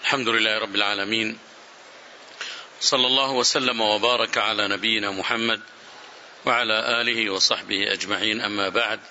الحمد لله رب العالمين، صلى الله وسلم وبارك على نبينا محمد وعلى آله وصحبه أجمعين. أما بعد،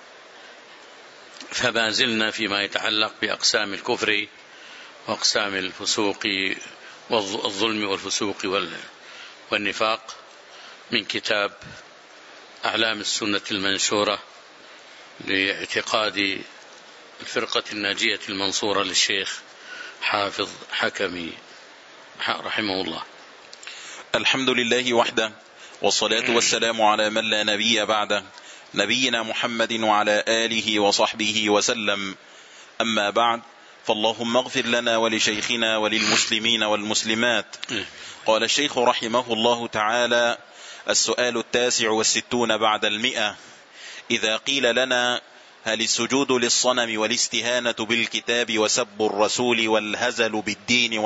فما زلنا فيما يتعلق بأقسام الكفر وأقسام الفسوق والظلم والفسوق والنفاق من كتاب أعلام السنة المنشورة لاعتقاد الفرقة الناجية المنصورة للشيخ حافظ حكمي رحمه الله. الحمد لله وحده، والصلاة والسلام على من لا نبي بعده، نبينا محمد وعلى آله وصحبه وسلم. أما بعد، فاللهم اغفر لنا ولشيخنا وللمسلمين والمسلمات. قال الشيخ رحمه الله تعالى: السؤال 69 بعد 100: إذا قيل لنا هل السجود للصنم والاستهانة بالكتاب وسب الرسول والهزل بالدين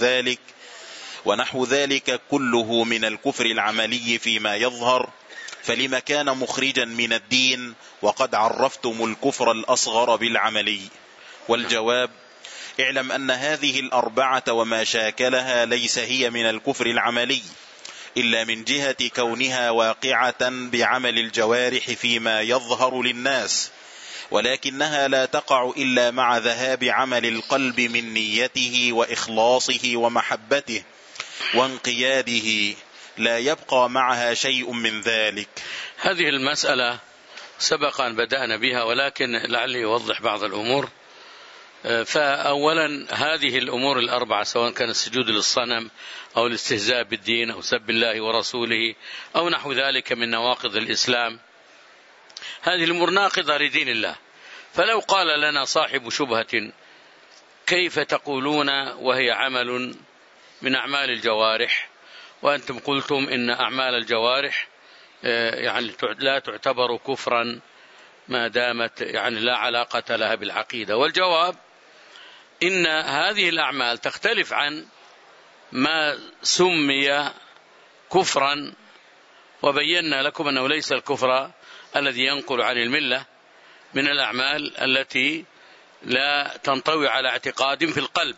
ونحو ذلك كله من الكفر العملي فيما يظهر، فلما كان مخرجا من الدين وقد عرفتم الكفر الأصغر بالعملي؟ والجواب: اعلم أن هذه الأربعة وما شاكلها ليس هي من الكفر العملي إلا من جهة كونها واقعة بعمل الجوارح فيما يظهر للناس، ولكنها لا تقع إلا مع ذهاب عمل القلب من نيته وإخلاصه ومحبته وانقياده، لا يبقى معها شيء من ذلك. هذه المسألة سبق أن بدأنا بها، ولكن لعلي أوضح بعض الأمور. فأولا، هذه الأمور الأربعة، سواء كان السجود للصنم أو الاستهزاء بالدين أو سب الله ورسوله أو نحو ذلك من نواقض الإسلام، هذه الأمور ناقضة لدين الله. فلو قال لنا صاحب شبهة: كيف تقولون وهي عمل من أعمال الجوارح، وأنتم قلتم إن أعمال الجوارح يعني لا تعتبر كفرا ما دامت يعني لا علاقة لها بالعقيدة؟ والجواب: إن هذه الأعمال تختلف عن ما سمي كفرا، وبينا لكم أنه ليس الكفر الذي ينقل عن الملة من الأعمال التي لا تنطوي على اعتقاد في القلب،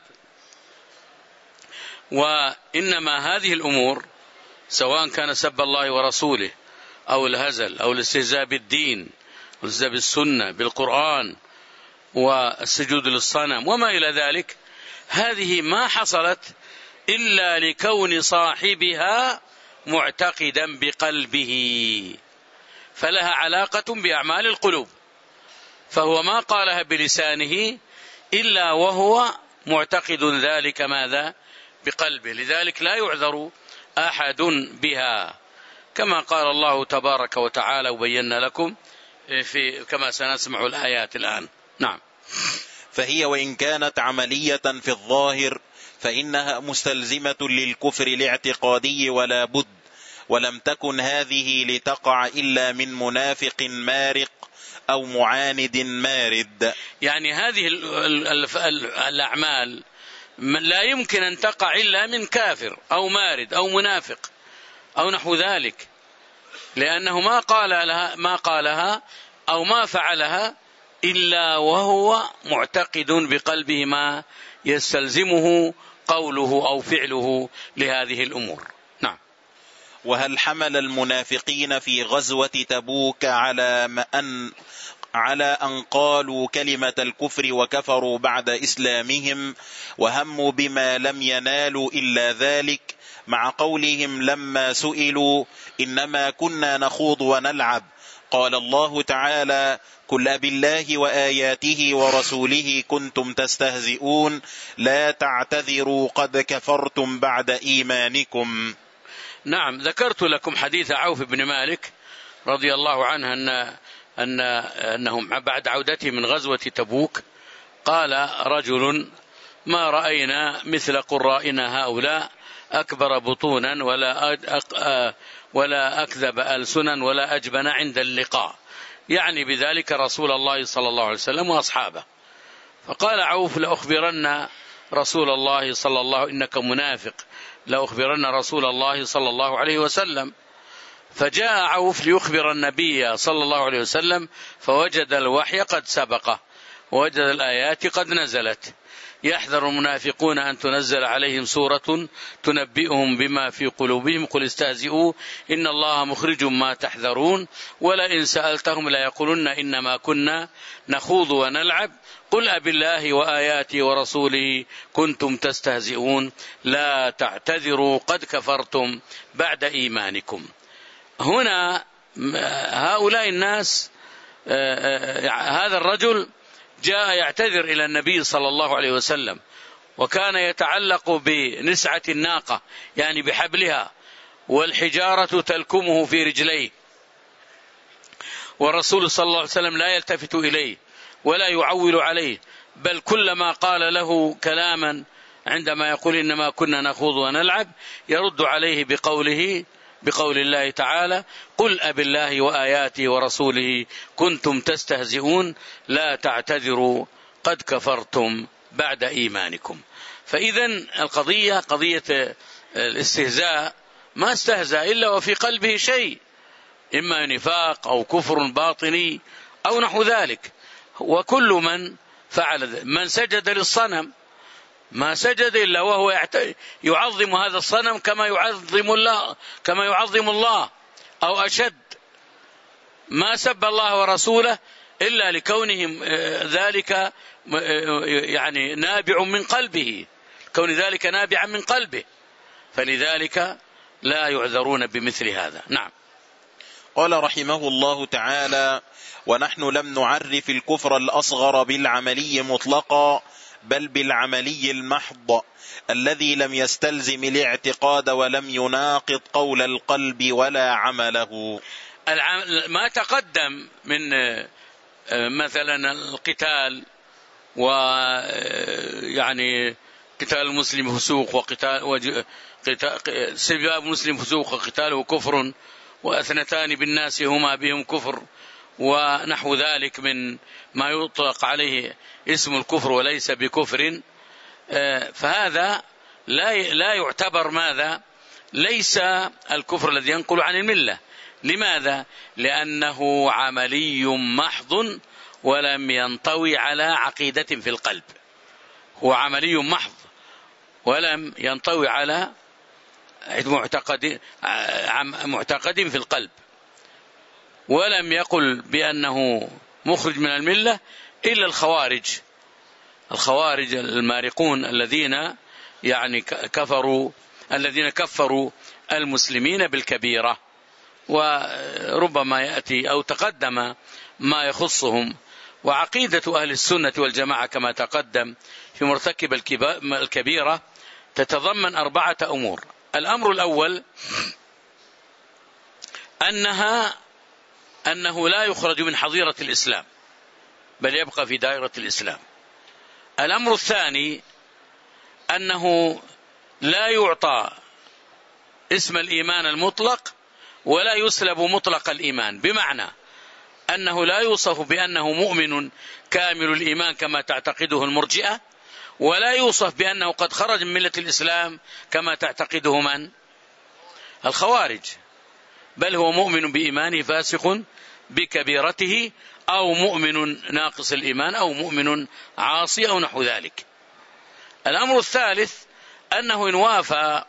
وإنما هذه الأمور سواء كان سب الله ورسوله أو الهزل أو الاستهزاء بالدين والاستهزاء بالسنة بالقرآن والسجود للصنم وما إلى ذلك، هذه ما حصلت إلا لكون صاحبها معتقدا بقلبه، فلها علاقة بأعمال القلوب، فهو ما قالها بلسانه إلا وهو معتقد ذلك ماذا؟ بقلبه. لذلك لا يعذر أحد بها، كما قال الله تبارك وتعالى وبينا لكم كما سنسمع الآيات الآن. نعم. فهي وإن كانت عملية في الظاهر فإنها مستلزمة للكفر الاعتقادي ولا بد، ولم تكن هذه لتقع إلا من منافق مارق أو معاند مارد. يعني هذه الأعمال لا يمكن أن تقع إلا من كافر أو مارد أو منافق أو نحو ذلك، لأنه ما قالها أو ما فعلها إلا وهو معتقد بقلبه ما يستلزمه قوله أو فعله لهذه الأمور. نعم. وهل حمل المنافقين في غزوة تبوك على أن قالوا كلمة الكفر وكفروا بعد إسلامهم وهموا بما لم ينالوا إلا ذلك، مع قولهم لما سئلوا إنما كنا نخوض ونلعب؟ قال الله تعالى: قل بالله وآياته ورسوله كنتم تستهزئون لا تعتذروا قد كفرتم بعد إيمانكم. نعم، ذكرت لكم حديث عوف بن مالك رضي الله عنه أنهم بعد عودته من غزوة تبوك قال رجل: ما رأينا مثل قرائنا هؤلاء أكبر بطونا ولا أكذب ألسنا ولا أجبن عند اللقاء، يعني بذلك رسول الله صلى الله عليه وسلم وأصحابه. فقال عوف: لأخبرن رسول الله صلى الله، إنك منافق، لأخبرن رسول الله صلى الله عليه وسلم. فجاء عوف ليخبر النبي صلى الله عليه وسلم فوجد الوحي قد سبقه، ووجد الآيات قد نزلت. يحذر المنافقون أن تنزل عليهم سورة تنبئهم بما في قلوبهم قل استهزئوا إن الله مخرج ما تحذرون ولئن سألتهم ليقولن إنما كنا نخوض ونلعب قل أبالله وآياته ورسوله كنتم تستهزئون لا تعتذروا قد كفرتم بعد إيمانكم. هنا هؤلاء الناس، هذا الرجل جاء يعتذر إلى النبي صلى الله عليه وسلم، وكان يتعلق بنسعة الناقة يعني بحبلها، والحجارة تلكمه في رجليه، والرسول صلى الله عليه وسلم لا يلتفت إليه ولا يعول عليه، بل كلما قال له كلاما عندما يقول إنما كنا نخوض ونلعب يرد عليه بقول الله تعالى قل أبالله وآياته ورسوله كنتم تستهزئون لا تعتذروا قد كفرتم بعد إيمانكم. فإذا القضية قضية الاستهزاء، ما استهزأ إلا وفي قلبه شيء، إما نفاق أو كفر باطني أو نحو ذلك. وكل من فعل من سجد للصنم ما سجد إلا وهو يعظم هذا الصنم كما يعظم الله أو أشد. ما سب الله ورسوله إلا لكونهم ذلك يعني نابع من قلبه، كون ذلك نابعا من قلبه، فلذلك لا يعذرون بمثل هذا. نعم. قال رحمه الله تعالى: ونحن لم نعرف الكفر الأصغر بالعملي مطلقا بل بالعملي المحض الذي لم يستلزم الاعتقاد ولم يناقض قول القلب ولا عمله. ما تقدم من مثلا القتال، ويعني قتال المسلم فسوق وقتال سباب مسلم فسوق وقتاله كفر، واثنتان بالناس هما بهم كفر، ونحو ذلك من ما يطلق عليه اسم الكفر وليس بكفر. فهذا لا يعتبر ماذا؟ ليس الكفر الذي ينقل عن الملة. لماذا؟ لأنه عملي محض ولم ينطوي على عقيدة في القلب. هو عملي محض ولم ينطوي على معتقد في القلب، ولم يقل بأنه مخرج من الملة إلا الخوارج المارقون الذين يعني كفروا المسلمين بالكبيرة. وربما يأتي أو تقدم ما يخصهم. وعقيدة أهل السنة والجماعة كما تقدم في مرتكب الكبيرة تتضمن 4 أمور. الأمر الأول أنه لا يخرج من حظيرة الإسلام بل يبقى في دائرة الإسلام. الأمر الثاني أنه لا يعطى اسم الإيمان المطلق ولا يسلب مطلق الإيمان، بمعنى أنه لا يوصف بأنه مؤمن كامل الإيمان كما تعتقده المرجئة، ولا يوصف بأنه قد خرج من ملة الإسلام كما تعتقده من؟ الخوارج، بل هو مؤمن بإيمانه فاسق بكبيرته، أو مؤمن ناقص الإيمان، أو مؤمن عاصي، أو نحو ذلك. الأمر الثالث أنه إن وافى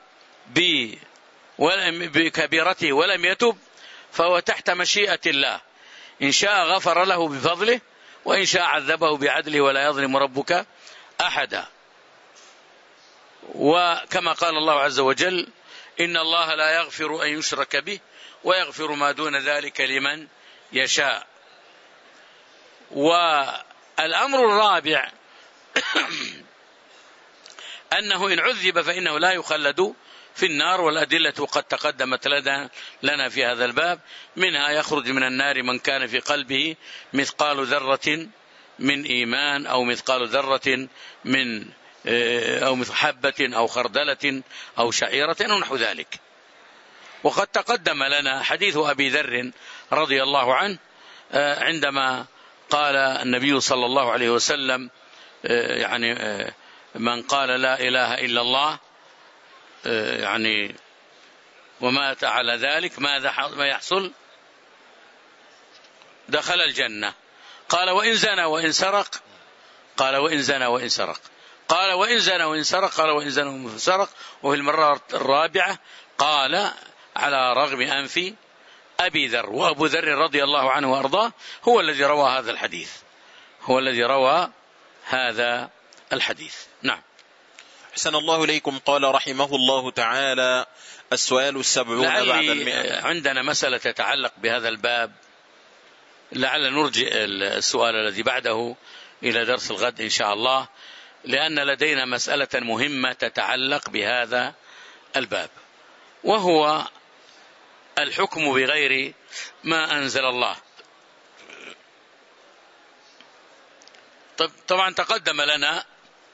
بكبيرته ولم يتب فهو تحت مشيئة الله، إن شاء غفر له بفضله وإن شاء عذبه بعدله ولا يظلم ربك أحدا. وكما قال الله عز وجل: إن الله لا يغفر أن يشرك به ويغفر ما دون ذلك لمن يشاء. والأمر الرابع أنه إن عذب فإنه لا يخلد في النار، والأدلة قد تقدمت لنا في هذا الباب. منها يخرج من النار من كان في قلبه مثقال ذرة من إيمان، أو مثقال ذرة من أو حبة أو خردلة أو شعيرة أو نحو ذلك. وقد تقدم لنا حديث أبي ذر رضي الله عنه عندما قال النبي صلى الله عليه وسلم يعني من قال لا إله إلا الله يعني ومات على ذلك ما يحصل؟ دخل الجنة. قال: وإن زنى وإن سرق قال وإن زنى وإن سرق، قال وإن زنى وإن سرق، قال وإن زنى وإن سرق، وفي المرة الرابعة قال على رغم أنف أبي ذر. وأبو ذر رضي الله عنه وأرضاه هو الذي روى هذا الحديث، هو الذي روى هذا الحديث. نعم. أحسن الله إليكم. قال رحمه الله تعالى: السؤال 70 بعد 100. عندنا مسألة تتعلق بهذا الباب، لعل نرجئ السؤال الذي بعده إلى درس الغد إن شاء الله، لأن لدينا مسألة مهمة تتعلق بهذا الباب، وهو الحكم بغير ما أنزل الله. طبعا تقدم لنا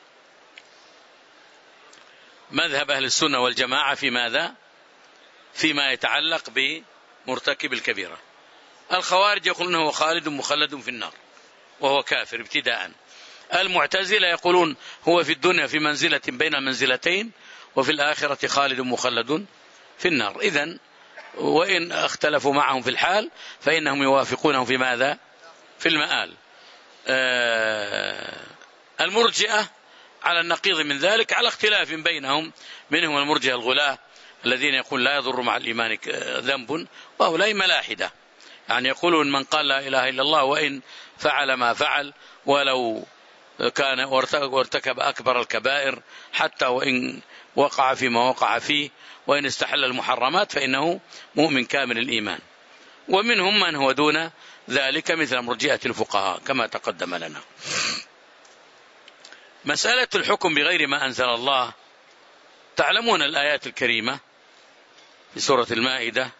مذهب أهل السنة والجماعة في ماذا؟ فيما يتعلق بمرتكب الكبيرة. الخوارج يقولون هو خالد مخلد في النار وهو كافر ابتداء. المعتزلة يقولون هو في الدنيا في منزلة بين منزلتين، وفي الآخرة خالد مخلد في النار. إذن وإن اختلفوا معهم في الحال فإنهم يوافقونهم في ماذا؟ في المآل. المرجئة على النقيض من ذلك، على اختلاف بينهم، منهم المرجئة الغلاة الذين يقول لا يضر مع الإيمان ذنب، وهؤلاء ملاحدة، يعني يقولون من قال لا إله إلا الله وإن فعل ما فعل، ولو كان وارتكب أكبر الكبائر، حتى وإن وقع فيما وقع فيه، وإن استحل المحرمات، فإنه مؤمن كامل الإيمان. ومنهم من هو دون ذلك مثل مرجئة الفقهاء كما تقدم لنا. مسألة الحكم بغير ما أنزل الله، تعلمون الآيات الكريمة في سورة المائدة: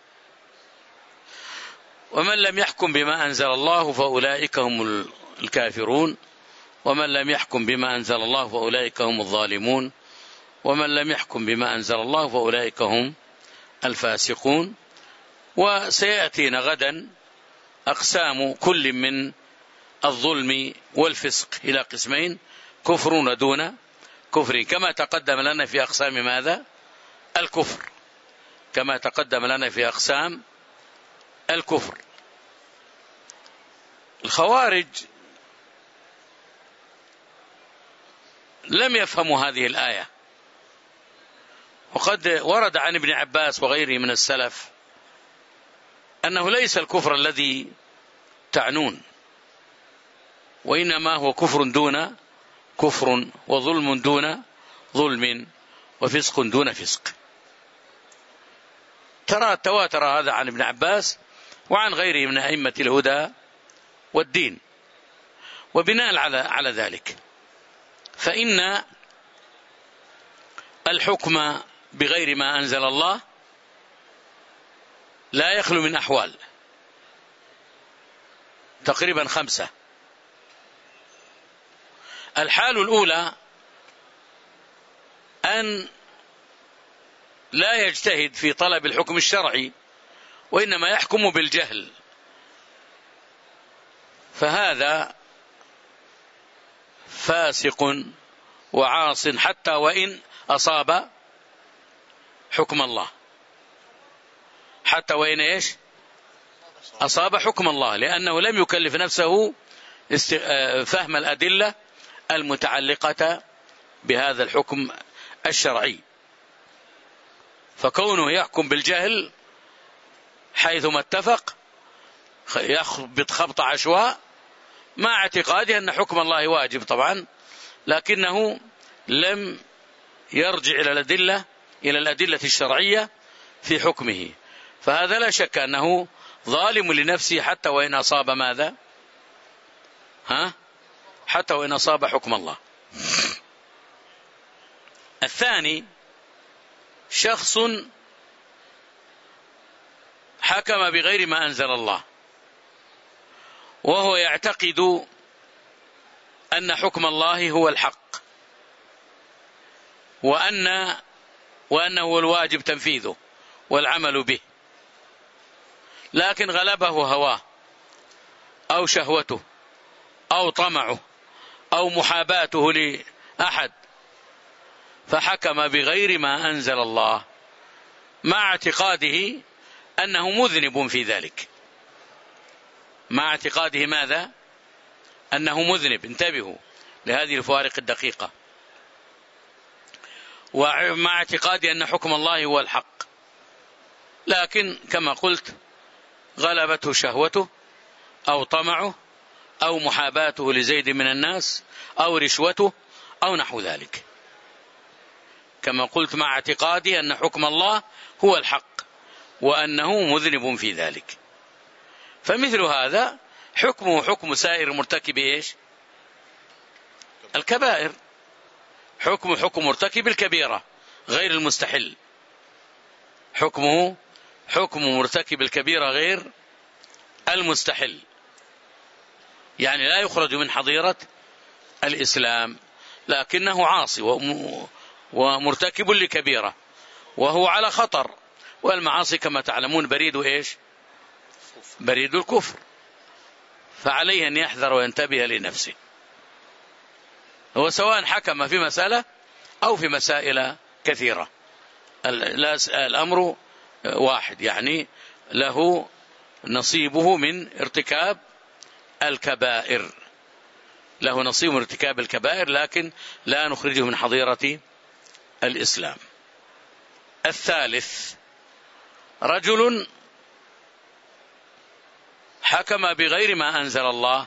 ومن لم يحكم بما أنزل الله فأولئك هم الكافرون، ومن لم يحكم بما أنزل الله فأولئك هم الظالمون، ومن لم يحكم بما أنزل الله فأولئك هم الفاسقون. وسيأتينا غدا أقسام كل من الظلم والفسق إلى قسمين: كفرون دون كفر، كما تقدم لنا في أقسام ماذا؟ الكفر، كما تقدم لنا في أقسام الكفر. الخوارج لم يفهموا هذه الآية، وقد ورد عن ابن عباس وغيره من السلف أنه ليس الكفر الذي تعنون، وإنما هو كفر دون كفر، وظلم دون ظلم، وفسق دون فسق. تواتر هذا عن ابن عباس وعن غيره من أئمة الهدى والدين. وبناء على ذلك فإن الحكم بغير ما أنزل الله لا يخلو من أحوال تقريبا 5. الحال الأولى أن لا يجتهد في طلب الحكم الشرعي، وإنما يحكم بالجهل، فهذا فاسق وعاص حتى وإن أصاب حكم الله، حتى وإن إيش أصاب حكم الله، لأنه لم يكلف نفسه فهم الأدلة المتعلقة بهذا الحكم الشرعي. فكونه يحكم بالجهل حيثما اتفق يخبط خبط عشواء، مع اعتقاده أن حكم الله واجب طبعا، لكنه لم يرجع إلى الأدلة الشرعية في حكمه، فهذا لا شك أنه ظالم لنفسه حتى وإن أصاب ماذا؟ حتى وإن أصاب حكم الله. الثاني شخص حكم بغير ما أنزل الله، وهو يعتقد أن حكم الله هو الحق، وأنه الواجب تنفيذه والعمل به، لكن غلبه هواه أو شهوته أو طمعه أو محاباته لأحد، فحكم بغير ما أنزل الله، مع اعتقاده أنه مذنب في ذلك، مع اعتقاده ماذا؟ أنه مذنب. انتبهوا، لهذه الفوارق الدقيقة، ومع اعتقادي أن حكم الله هو الحق، لكن كما قلت غلبته شهوته أو طمعه أو محاباته لزيد من الناس أو رشوته أو نحو ذلك. كما قلت مع اعتقادي أن حكم الله هو الحق وأنه مذنب في ذلك. فمثل هذا حكمه حكم سائر مرتكب إيش؟ الكبائر. حكمه حكم مرتكب الكبيرة غير المستحل، حكمه حكم مرتكب الكبيرة غير المستحل، يعني لا يخرج من حظيرة الإسلام، لكنه عاصي ومرتكب لكبيرة وهو على خطر، والمعاصي كما تعلمون بريد إيش؟ بريد الكفر، فعليه أن يحذر وينتبه لنفسه. هو سواء حكم في مسألة أو في مسائل كثيرة الأمر واحد، يعني له نصيبه من ارتكاب الكبائر، له نصيب من ارتكاب الكبائر، لكن لا نخرجه من حظيرة الإسلام. الثالث رجل حكم بغير ما أنزل الله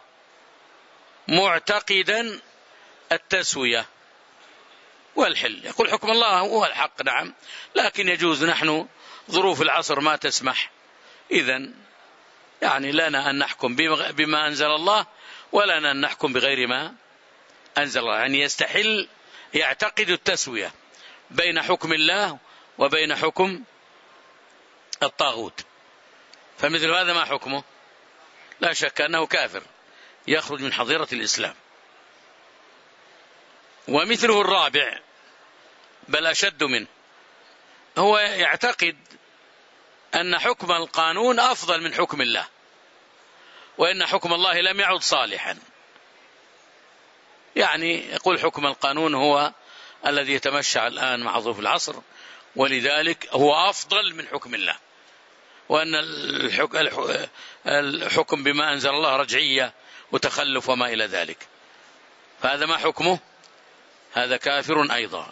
معتقدا التسوية والحل، يقول حكم الله هو الحق نعم، لكن يجوز، نحن ظروف العصر ما تسمح، إذن يعني لنا أن نحكم بما أنزل الله ولنا أن نحكم بغير ما أنزل الله، يعني يستحل، يعتقد التسوية بين حكم الله وبين حكم الطاغوت. فمثل هذا ما حكمه؟ لا شك أنه كافر يخرج من حظيرة الإسلام. ومثله الرابع بل أشد منه، هو يعتقد أن حكم القانون أفضل من حكم الله، وإن حكم الله لم يعد صالحا، يعني يقول حكم القانون هو الذي يتمشى الآن مع ظروف العصر، ولذلك هو أفضل من حكم الله، وأن الحكم بما أنزل الله رجعية وتخلف وما إلى ذلك. فهذا ما حكمه؟ هذا كافر أيضا.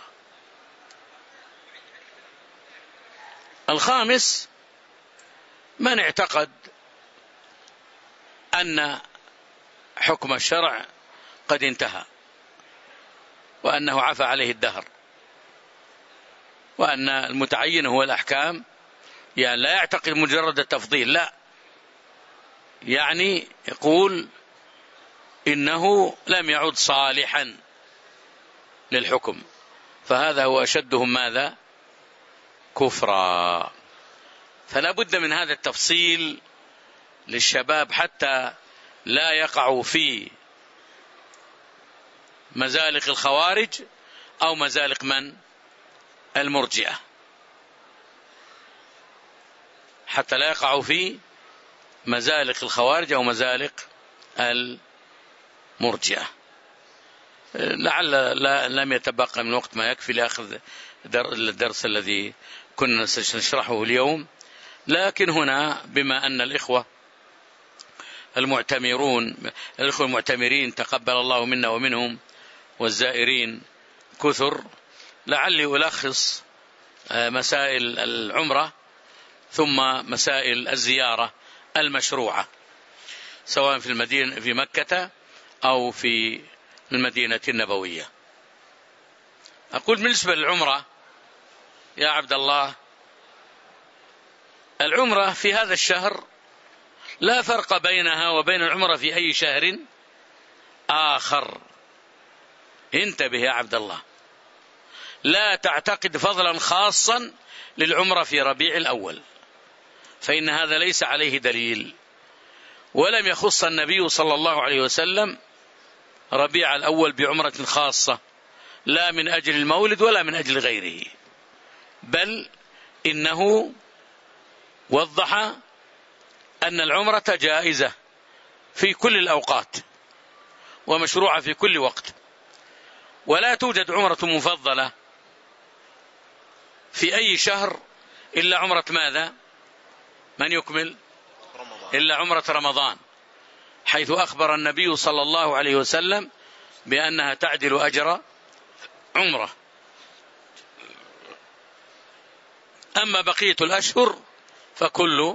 الخامس من اعتقد أن حكم الشرع قد انتهى وأنه عفى عليه الدهر، وأن المتعين هو الأحكام، يعني لا يعتقد مجرد التفضيل، لا، يعني يقول إنه لم يعد صالحا للحكم، فهذا هو أشدهم ماذا؟ كفرا. فلا بد من هذا التفصيل للشباب حتى لا يقعوا في مزالق الخوارج أو مزالق من؟ المرجئة، حتى لا يقعوا في مزالق الخوارج أو مزالق المرجئة. لعل لم يتبقى من وقت ما يكفي لأخذ الدرس الذي كنا نشرحه اليوم، لكن هنا بما أن الإخوة المعتمرين تقبل الله منا ومنهم والزائرين كثر، لعلي ألخص مسائل العمرة ثم مسائل الزيارة المشروعة سواء في المدينة في مكة أو في المدينة النبوية. أقول بالنسبة للعمرة يا عبد الله، العمرة في هذا الشهر لا فرق بينها وبين العمرة في أي شهر آخر. انتبه يا عبد الله، لا تعتقد فضلا خاصا للعمرة في ربيع الأول، فإن هذا ليس عليه دليل، ولم يخص النبي صلى الله عليه وسلم ربيع الأول بعمرة خاصة، لا من أجل المولد ولا من أجل غيره، بل إنه وضح أن العمرة جائزة في كل الأوقات ومشروعة في كل وقت، ولا توجد عمرة مفضلة في أي شهر إلا عمرة ماذا؟ من يكمل؟ إلا عمرة رمضان، حيث أخبر النبي صلى الله عليه وسلم بأنها تعدل أجر عمرة. أما بقية الأشهر فكل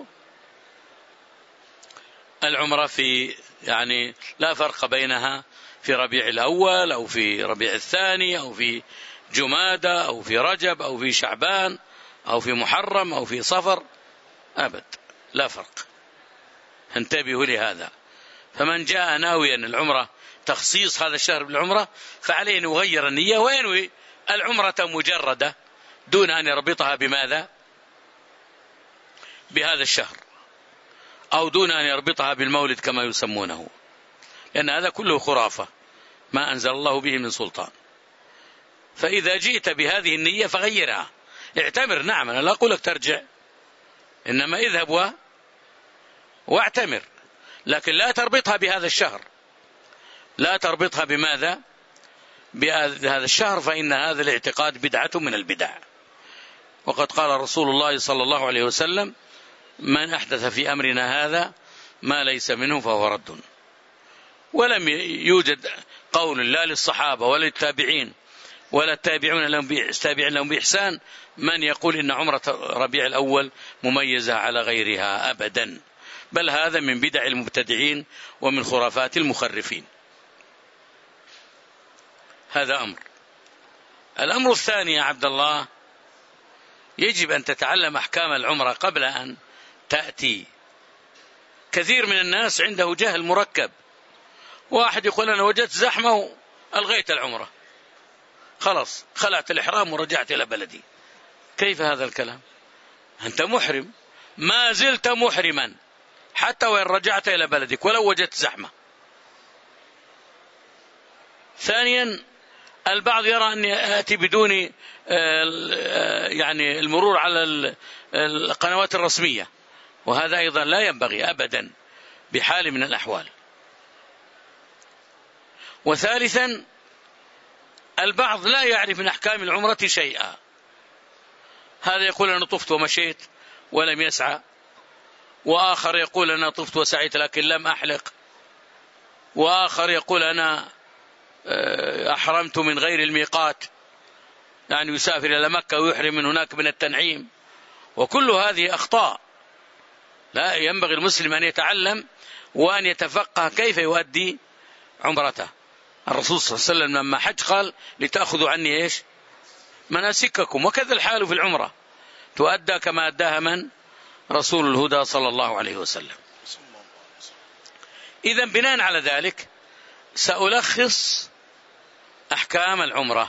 العمرة في يعني لا فرق بينها في ربيع الأول أو في ربيع الثاني أو في جمادة أو في رجب أو في شعبان أو في محرم أو في صفر، أبد لا فرق. انتبهوا لهذا. فمن جاء ناويا العمرة تخصيص هذا الشهر بالعمرة فعليه أن يغير النية وينوي العمرة مجردة دون أن يربطها بماذا؟ بهذا الشهر، أو دون أن يربطها بالمولد كما يسمونه، لأن هذا كله خرافة ما أنزل الله به من سلطان. فإذا جئت بهذه النية فغيرها، اعتمر. نعم، أنا لا أقول لك ترجع، إنما اذهب واعتمر، لكن لا تربطها بهذا الشهر، لا تربطها بماذا؟ بهذا الشهر، فإن هذا الاعتقاد بدعة من البدع. وقد قال رسول الله صلى الله عليه وسلم: من أحدث في أمرنا هذا ما ليس منه فهو رد. ولم يوجد قول لا للصحابة ولا للتابعين ولا التابعين لهم بإحسان من يقول إن عمرة ربيع الأول مميزة على غيرها أبدا، بل هذا من بدع المبتدعين ومن خرافات المخرفين. هذا أمر. الأمر الثاني يا عبد الله، يجب أن تتعلم أحكام العمرة قبل أن تأتي. كثير من الناس عنده جهل مركب. واحد يقول أنا وجدت زحمة وألغيت العمرة، خلاص خلعت الإحرام ورجعت إلى بلدي. كيف هذا الكلام؟ أنت محرم، ما زلت محرما حتى وإن رجعت إلى بلدك ولو وجدت زحمة. ثانيا، البعض يرى أن يأتي بدون يعني المرور على القنوات الرسمية، وهذا أيضا لا ينبغي أبدا بحال من الأحوال. وثالثا، البعض لا يعرف من أحكام العمرة شيئا. هذا يقول أنا طفت ومشيت ولم يسعى، وآخر يقول أنا طفت وسعيت لكن لم أحلق، وآخر يقول أنا أحرمت من غير الميقات، يعني يسافر إلى مكة ويحرم من هناك من التنعيم. وكل هذه أخطاء. لا ينبغي المسلم أن يتعلم وأن يتفقه كيف يؤدي عمرته. الرسول صلى الله عليه وسلم لما حج قال لتأخذوا عني إيش؟ مناسككم. وكذا الحال في العمرة، تؤدى كما أداها من؟ رسول الهدى صلى الله عليه وسلم. إذن بناء على ذلك سألخص أحكام العمرة.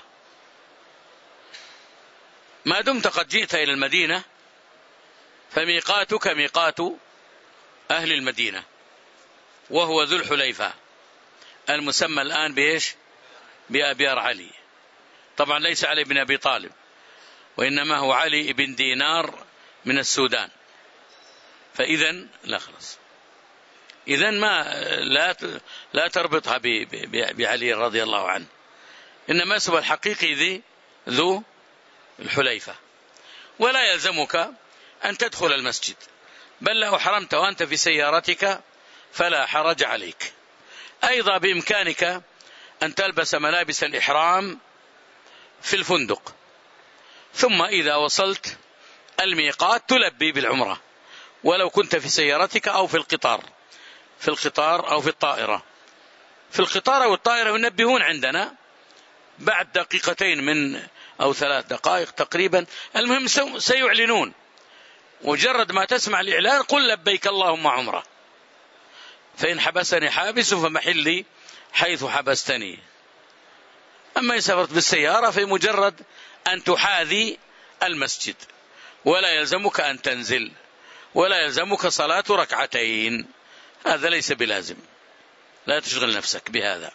ما دمت قد جئت إلى المدينة فميقاتك ميقات أهل المدينة، وهو ذو الحليفة المسمى الآن بإيش؟ بأبيار علي. طبعا ليس علي بن أبي طالب، وإنما هو علي بن دينار من السودان. فإذن لا خلاص، إذن لا تربطها بعلي رضي الله عنه، إنما اسمه الحقيقي ذو الحليفة. ولا يلزمك أن تدخل المسجد، بل لو أحرمت وأنت في سيارتك فلا حرج عليك. أيضا بإمكانك أن تلبس ملابس الإحرام في الفندق، ثم إذا وصلت الميقات تلبي بالعمرة، ولو كنت في سيارتك أو في القطار أو في الطائرة. في القطار أو الطائرة ينبهون عندنا بعد دقيقتين من أو 3 دقائق تقريبا، المهم سيعلنون. مجرد ما تسمع الإعلان قل لبيك اللهم عمرة، فإن حبسني حابس فمحلي حيث حبستني. أما إن سافرت بالسيارة فمجرد أن تحاذي المسجد، ولا يلزمك أن تنزل، ولا يلزمك صلاة 2 ركعتين. هذا ليس بلازم، لا تشغل نفسك بهذا.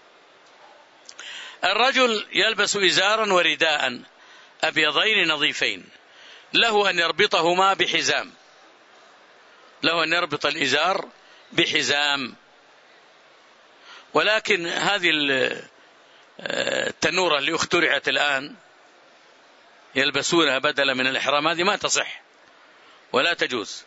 الرجل يلبس إزارا ورداء أبيضين نظيفين، له أن يربطهما بحزام، له أن يربط الإزار بحزام. ولكن هذه التنورة اللي اخترعت الآن يلبسونها بدلا من الإحرام، هذه ما تصح ولا تجوز.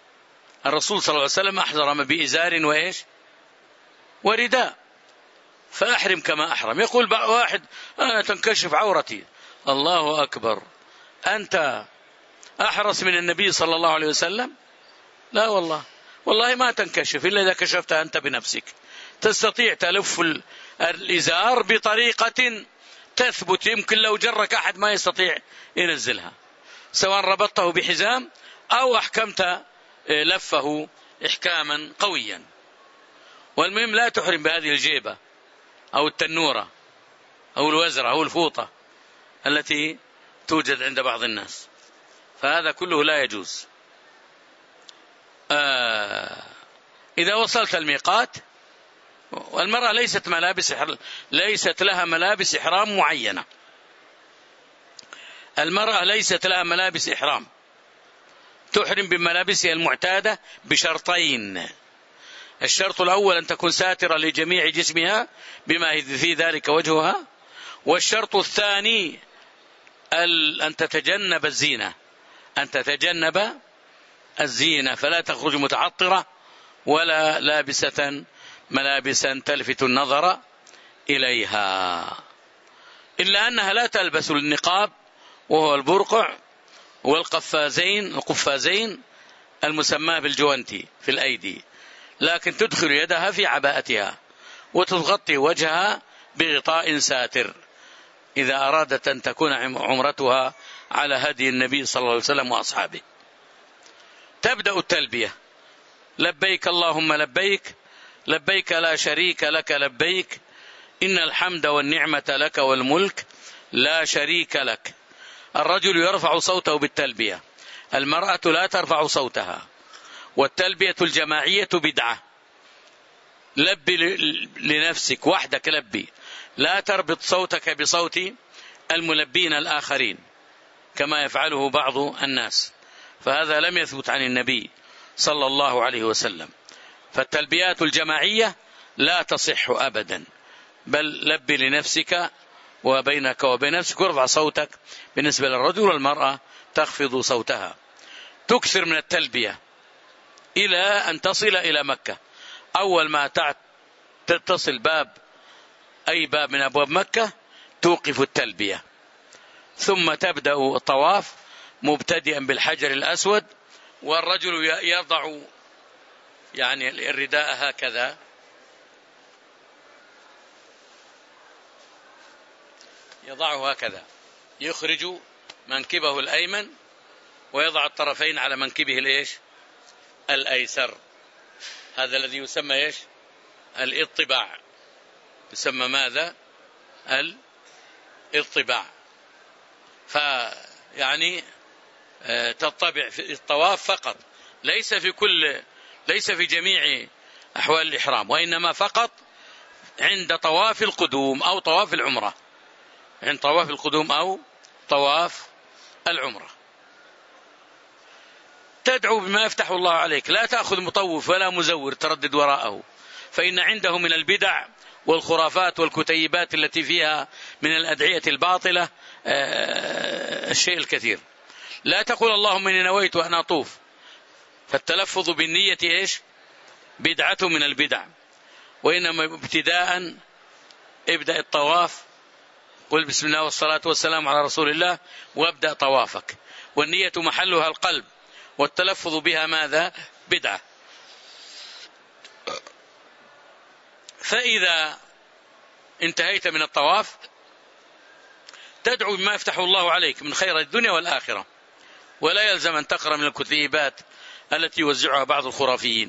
الرسول صلى الله عليه وسلم أحضر بإزار وإيش؟ ورداء، فأحرم كما أحرم. يقول واحد أنا تنكشف عورتي. الله أكبر، أنت أحرص من النبي صلى الله عليه وسلم؟ لا والله ما تنكشف إلا إذا كشفتها أنت بنفسك. تستطيع تلف الإزار بطريقة تثبت، يمكن لو جرك أحد ما يستطيع ينزلها، سواء ربطته بحزام أو أحكمت لفه إحكاما قويا. والمهم لا تحرم بهذه الجيبة أو التنورة أو الوزرة أو الفوطة التي توجد عند بعض الناس، فهذا كله لا يجوز. إذا وصلت الميقات، والمرأة ليست لها ملابس إحرام معينة. المرأة ليست لها ملابس إحرام، تحرم بملابسها المعتادة بشرطين. الشرط الأول أن تكون ساترة لجميع جسمها بما في ذلك وجهها، والشرط الثاني أن تتجنب الزينة، فلا تخرج متعطرة ولا لابسة ملابسا تلفت النظر إليها، إلا أنها لا تلبس النقاب وهو البرقع والقفازين المسمى بالجوانتي في الأيدي، لكن تدخل يدها في عباءتها وتغطي وجهها بغطاء ساتر إذا أرادت أن تكون عمرتها على هدي النبي صلى الله عليه وسلم وأصحابه. تبدأ التلبية: لبيك اللهم لبيك، لبيك لا شريك لك لبيك، إن الحمد والنعمة لك والملك لا شريك لك. الرجل يرفع صوته بالتلبية، المرأة لا ترفع صوتها. والتلبية الجماعية بدعة. لبي لنفسك وحدك، لبي، لا تربط صوتك بصوت الملبين الآخرين كما يفعله بعض الناس، فهذا لم يثبت عن النبي صلى الله عليه وسلم. فالتلبيات الجماعية لا تصح أبدا، بل لبي لنفسك وبينك وبين نفسك، وارفع صوتك. بالنسبة للرجل والمرأة تخفض صوتها. تكثر من التلبية إلى أن تصل إلى مكة. أول ما تصل أي باب من أبواب مكة توقف التلبية، ثم تبدأ الطواف مبتدئا بالحجر الأسود، والرجل يضع يعني الرداء هكذا، يضعه هكذا، يخرج منكبه الأيمن ويضع الطرفين على منكبه الأيسر. هذا الذي يسمى الاطباع. يسمى ماذا؟ الاطباع. فيعني تطبع في الطواف فقط، ليس في جميع أحوال الإحرام، وإنما فقط عند طواف القدوم أو طواف العمرة. عند طواف القدوم أو طواف العمرة تدعو بما يفتح الله عليك. لا تأخذ مطوف ولا مزور تردد وراءه، فإن عنده من البدع والخرافات والكتيبات التي فيها من الأدعية الباطلة الشيء الكثير. لا تقول اللهم إني نويت أن أطوف، فالتلفظ بالنية بدعة من البدع. وإنما ابتداء ابدأ الطواف، قل بسم الله والصلاة والسلام على رسول الله، وابدأ طوافك. والنية محلها القلب، والتلفظ بها ماذا؟ بدعة. فإذا انتهيت من الطواف تدعو بما يفتح الله عليك من خير الدنيا والآخرة، ولا يلزم أن تقرأ من الكتيبات التي يوزعها بعض الخرافيين.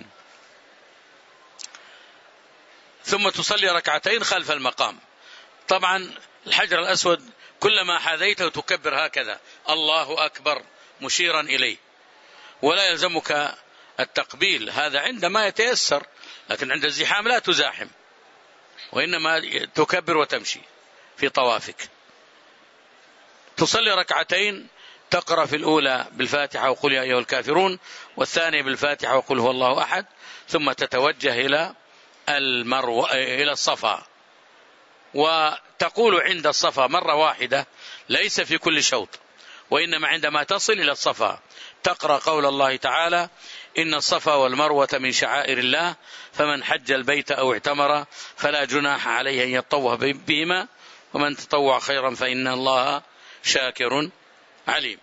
ثم تصلي ركعتين خلف المقام. طبعا الحجر الأسود كلما حاذيته تكبر هكذا الله أكبر مشيرا إليه، ولا يلزمك التقبيل، هذا عندما يتيسر، لكن عند الزحام لا تزاحم، وإنما تكبر وتمشي في طوافك. تصلي ركعتين، تقرأ في الأولى بالفاتحة وقل يا أيها الكافرون، والثانية بالفاتحة وقل هو الله أحد، ثم تتوجه إلى الصفا، وتقول عند الصفا مرة واحدة، ليس في كل شوط، وإنما عندما تصل إلى الصفا تقرأ قول الله تعالى إن الصفا والمروة من شعائر الله فمن حج البيت أو اعتمر فلا جناح عليه أن يطوف بهما ومن تطوع خيرا فإن الله شاكر عليم.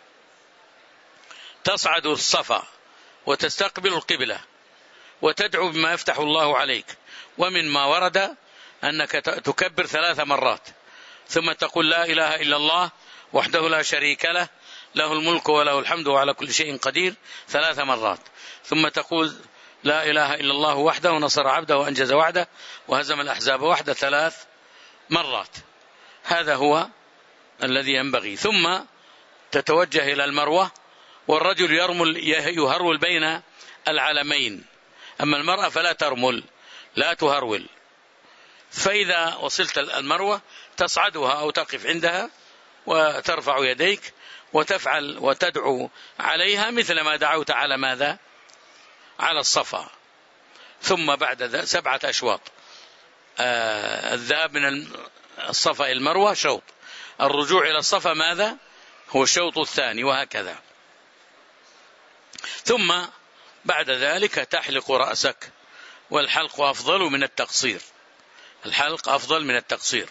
تصعد الصفا وتستقبل القبلة وتدعو بما يفتح الله عليك، ومن ما ورد أنك تكبر 3 مرات ثم تقول لا إله إلا الله وحده لا شريك له له الملك وله الحمد وعلى كل شيء قدير 3 مرات، ثم تقول لا إله إلا الله وحده نصر عبده وأنجز وعده وهزم الأحزاب وحده 3 مرات. هذا هو الذي ينبغي. ثم تتوجه إلى المروة، والرجل يهرول بين العلمين، أما المرأة فلا ترمل لا تهرول. فإذا وصلت المروة تصعدها أو تقف عندها وترفع يديك وتفعل وتدعو عليها مثل ما دعوت على ماذا؟ على الصفا. ثم بعد 7 أشواط، الذهاب من الصفا إلى المروة شوط، الرجوع إلى الصفا ماذا؟ هو الشوط الثاني، وهكذا. ثم بعد ذلك تحلق رأسك، والحلق أفضل من التقصير، الحلق أفضل من التقصير.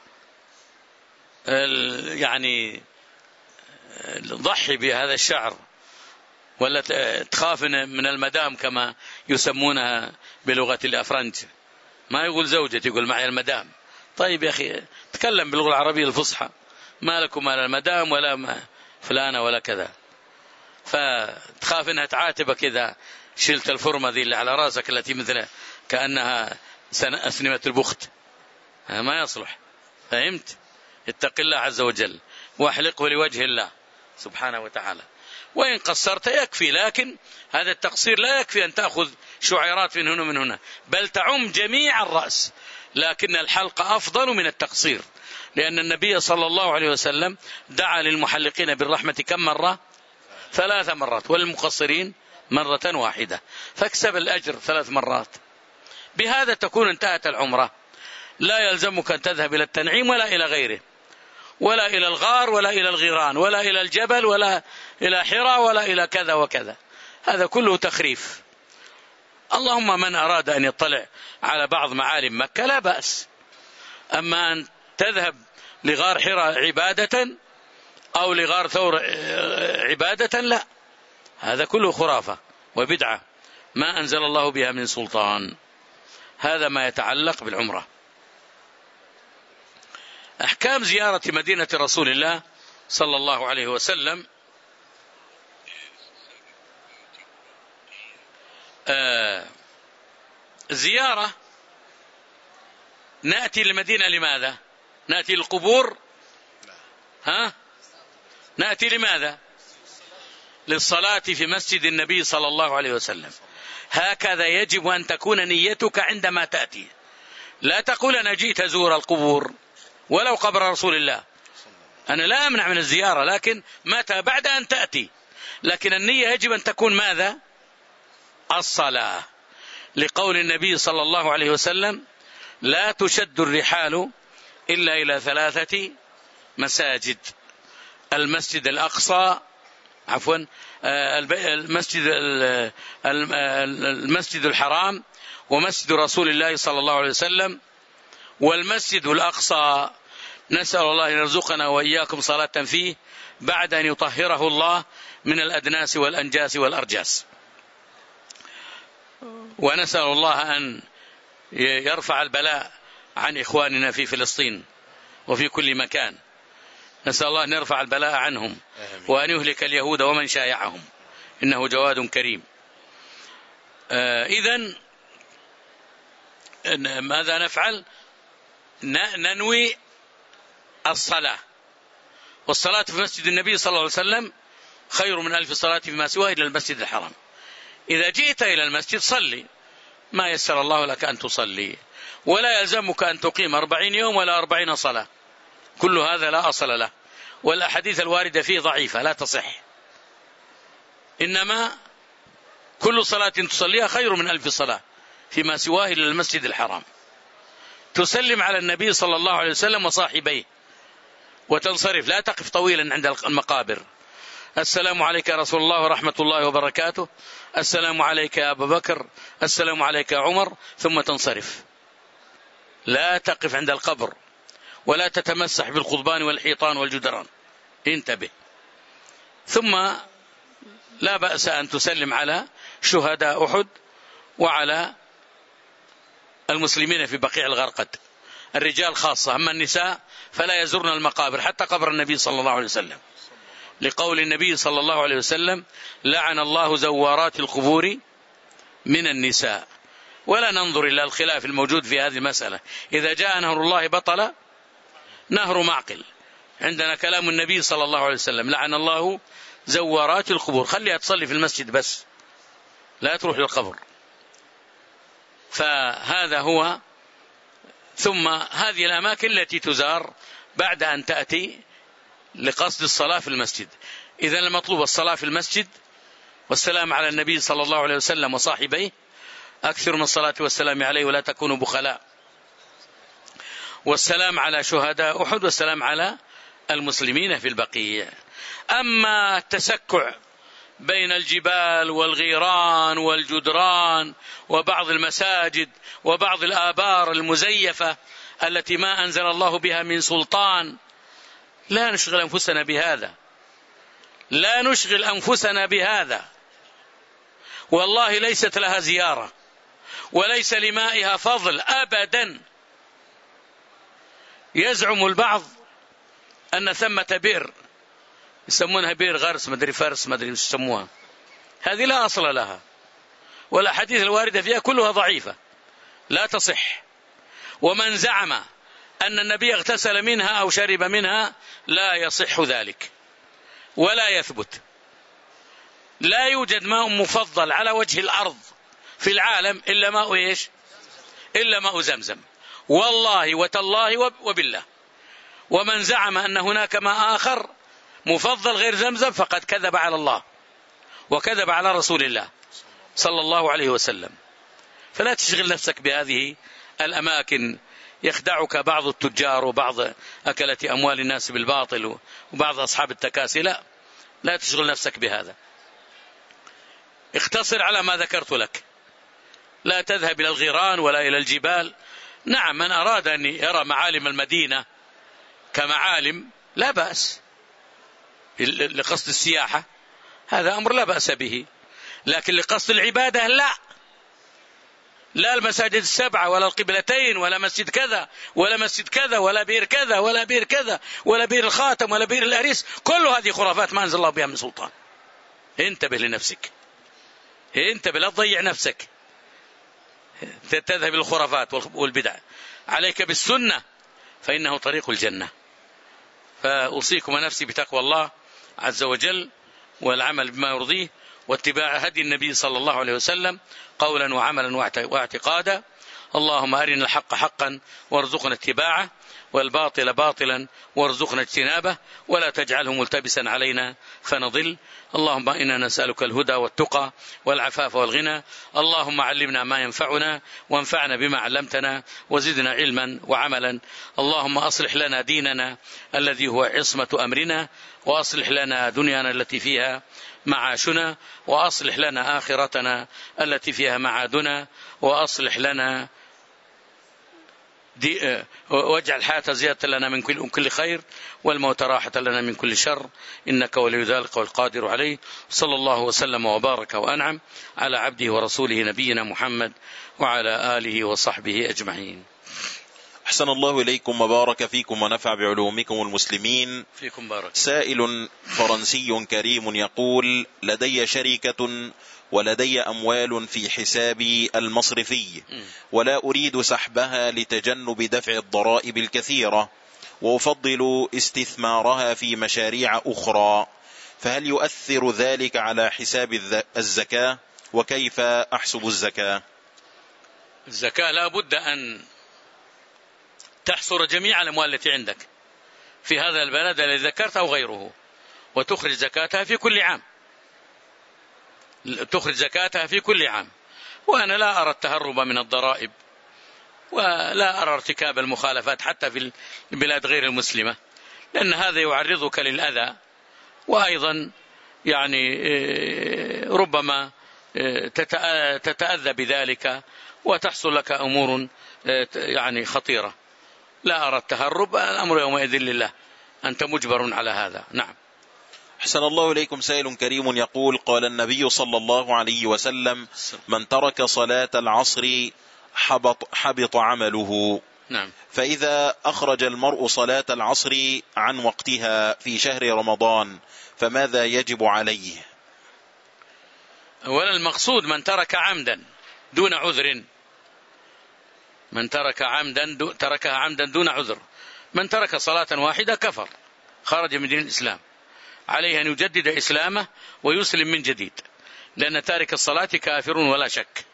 يعني ضحي بهذا الشعر، ولا تخاف من المدام كما يسمونها بلغة الأفرنج، ما يقول زوجتي يقول معي المدام. طيب يا أخي تكلم باللغة العربية الفصحى، ما لكم على المدام ولا فلانة ولا كذا، فتخاف انها تعاتبك إذا شلت الفرمة ذي اللي على راسك التي مثل كأنها أسنمة البخت، ما يصلح. فهمت؟ اتق الله عز وجل واحلقه لوجه الله سبحانه وتعالى. وإن قصرت يكفي، لكن هذا التقصير لا يكفي أن تأخذ شعيرات من هنا ومن هنا، بل تعم جميع الرأس، لكن الحلق أفضل من التقصير، لأن النبي صلى الله عليه وسلم دعا للمحلقين بالرحمة كم مرة؟ 3 مرات، وللمقصرين مرة واحدة، فاكسب الأجر 3 مرات. بهذا تكون انتهت العمرة، لا يلزمك أن تذهب إلى التنعيم ولا إلى غيره، ولا إلى الغار ولا إلى الغيران ولا إلى الجبل ولا إلى حراء ولا إلى كذا وكذا، هذا كله تخريف. اللهم من أراد أن يطلع على بعض معالم مكة لا بأس، أما أن تذهب لغار حراء عبادة أو لغار ثور عبادة لا، هذا كله خرافة وبدعة ما أنزل الله بها من سلطان. هذا ما يتعلق بالعمرة. أحكام زيارة مدينة رسول الله صلى الله عليه وسلم. زيارة نأتي للمدينة لماذا؟ نأتي للقبور؟ نأتي لماذا؟ للصلاة في مسجد النبي صلى الله عليه وسلم. هكذا يجب أن تكون نيتك عندما تأتي، لا تقول أنا جئت أزور القبور ولو قبر رسول الله، أنا لا أمنع من الزيارة، لكن متى؟ بعد أن تأتي. لكن النية يجب أن تكون ماذا؟ الصلاة، لقول النبي صلى الله عليه وسلم لا تشد الرحال إلا إلى 3 مساجد: المسجد الأقصى، عفوا المسجد الحرام، ومسجد رسول الله صلى الله عليه وسلم، والمسجد الأقصى نسأل الله أن يرزقنا وإياكم صلاة فيه بعد أن يطهره الله من الأدناس والأنجاس والأرجاس. ونسأل الله أن يرفع البلاء عن إخواننا في فلسطين وفي كل مكان، نسأل الله أن يرفع البلاء عنهم وأن يهلك اليهود ومن شايعهم، إنه جواد كريم. إذن ماذا نفعل؟ ننوي الصلاة، والصلاة في مسجد النبي صلى الله عليه وسلم خير من 1000 صلاة فيما سواه إلى المسجد الحرام. إذا جئت إلى المسجد صلي ما يسر الله لك أن تصلي، ولا يلزمك أن تقيم 40 يوم ولا 40 صلاة، كل هذا لا أصل له، والأحاديث الواردة فيه ضعيفة لا تصح، إنما كل صلاة تصليها خير من 1000 صلاة فيما سواه إلى المسجد الحرام. تسلم على النبي صلى الله عليه وسلم وصاحبيه وتنصرف، لا تقف طويلا عند المقابر، السلام عليك يا رسول الله ورحمة الله وبركاته، السلام عليك يا أبا بكر، السلام عليك يا عمر، ثم تنصرف. لا تقف عند القبر ولا تتمسح بالقضبان والحيطان والجدران، انتبه. ثم لا بأس أن تسلم على شهداء أحد وعلى المسلمين في بقيع الغرقد، الرجال خاصة، أما النساء فلا يزورن المقابر حتى قبر النبي صلى الله عليه وسلم، لقول النبي صلى الله عليه وسلم: لعن الله زوارات القبور من النساء. ولا ننظر إلى الخلاف الموجود في هذه المسألة، إذا جاء نهر الله بطل نهر معقل. عندنا كلام النبي صلى الله عليه وسلم: لعن الله زوارات القبور، خليها تصلي في المسجد بس، لا تروح للقبر. فهذا هو. ثم هذه الأماكن التي تزار بعد أن تأتي لقصد الصلاة في المسجد. إذا المطلوب الصلاة في المسجد والسلام على النبي صلى الله عليه وسلم وصاحبيه، أكثر من الصلاة والسلام عليه ولا تكونوا بخلاء، والسلام على شهداء أحد، والسلام على المسلمين في البقيع. أما التسكع بين الجبال والغيران والجدران وبعض المساجد وبعض الآبار المزيفة التي ما أنزل الله بها من سلطان، لا نشغل أنفسنا بهذا، لا نشغل أنفسنا بهذا. والله ليست لها زيارة وليس لمائها فضل أبدا. يزعم البعض أن ثمة بئر يسمونها بئر غرس، مدري فرس، مدري يسموها، هذه لا أصل لها، والأحاديث الواردة فيها كلها ضعيفة لا تصح. ومن زعم أن النبي اغتسل منها أو شرب منها لا يصح ذلك ولا يثبت. لا يوجد ماء مفضل على وجه الأرض في العالم إلا ماء إيش؟ إلا ماء زمزم، والله وتالله وبالله. ومن زعم أن هناك ماء آخر مفضل غير زمزم فقد كذب على الله وكذب على رسول الله صلى الله عليه وسلم. فلا تشغل نفسك بهذه الأماكن، يخدعك بعض التجار وبعض أكلة أموال الناس بالباطل وبعض أصحاب التكاسي. لا تشغل نفسك بهذا، اختصر على ما ذكرت لك، لا تذهب إلى الغيران ولا إلى الجبال. نعم، من أراد أن يرى معالم المدينة كمعالم لا بأس، لقصد السياحة هذا أمر لا بأس به، لكن لقصد العبادة لا المساجد السبعة ولا القبلتين ولا مسجد كذا ولا مسجد كذا ولا بير كذا ولا بير كذا ولا بير الخاتم ولا بير الأريس، كل هذه خرافات ما أنزل الله بها من سلطان. انتبه لنفسك، انتبه، لا تضيع نفسك تذهب الخرافات والبدع. عليك بالسنة فإنه طريق الجنة. فأوصيكم ونفسي بتقوى الله عز وجل والعمل بما يرضيه واتباع هدي النبي صلى الله عليه وسلم قولا وعملا واعتقادا. اللهم أرنا الحق حقا وارزقنا اتباعه والباطل باطلا وارزقنا اجتنابه ولا تجعله ملتبسا علينا فنضل. اللهم إنا نسألك الهدى والتقى والعفاف والغنى. اللهم علمنا ما ينفعنا وانفعنا بما علمتنا وزدنا علما وعملا. اللهم أصلح لنا ديننا الذي هو عصمة أمرنا، وأصلح لنا دنيانا التي فيها معاشنا، وأصلح لنا آخرتنا التي فيها معادنا، وأصلح لنا واجعل الحياة زيادة لنا من كل خير والموت راحة لنا من كل شر، إنك ولي ذلك والقادر عليه. صلى الله وسلم وبارك وأنعم على عبده ورسوله نبينا محمد وعلى آله وصحبه أجمعين. أحسن الله إليكم وبارك فيكم ونفع بعلومكم المسلمين. فيكم بارك. سائل فرنسي كريم يقول: لدي شركة ولدي أموال في حسابي المصرفي ولا أريد سحبها لتجنب دفع الضرائب الكثيرة، وأفضل استثمارها في مشاريع أخرى، فهل يؤثر ذلك على حساب الزكاة؟ وكيف أحسب الزكاة؟ الزكاة لا بد أن تحصر جميع الأموال التي عندك في هذا البلد الذي ذكرت أو غيره، وتخرج زكاتها في كل عام، تخرج زكاتها في كل عام. وأنا لا أرى التهرب من الضرائب ولا أرى ارتكاب المخالفات حتى في البلاد غير المسلمة، لأن هذا يعرضك للأذى، وأيضا يعني ربما تتأذى بذلك وتحصل لك أمور يعني خطيرة. لا أرى التهرب، الأمر يومئذ لله، أنت مجبر على هذا. نعم. أحسن الله إليكم. سائل كريم يقول: قال النبي صلى الله عليه وسلم: من ترك صلاة العصر حبط عمله. نعم. فإذا أخرج المرء صلاة العصر عن وقتها في شهر رمضان فماذا يجب عليه؟ أولا المقصود من ترك عمدا دون عذر، من تركها عمدا دون عذر. من ترك صلاة واحدة كفر، خرج من دين الإسلام، عليه أن يجدد إسلامه ويسلم من جديد، لأن تارك الصلاة كافر ولا شك.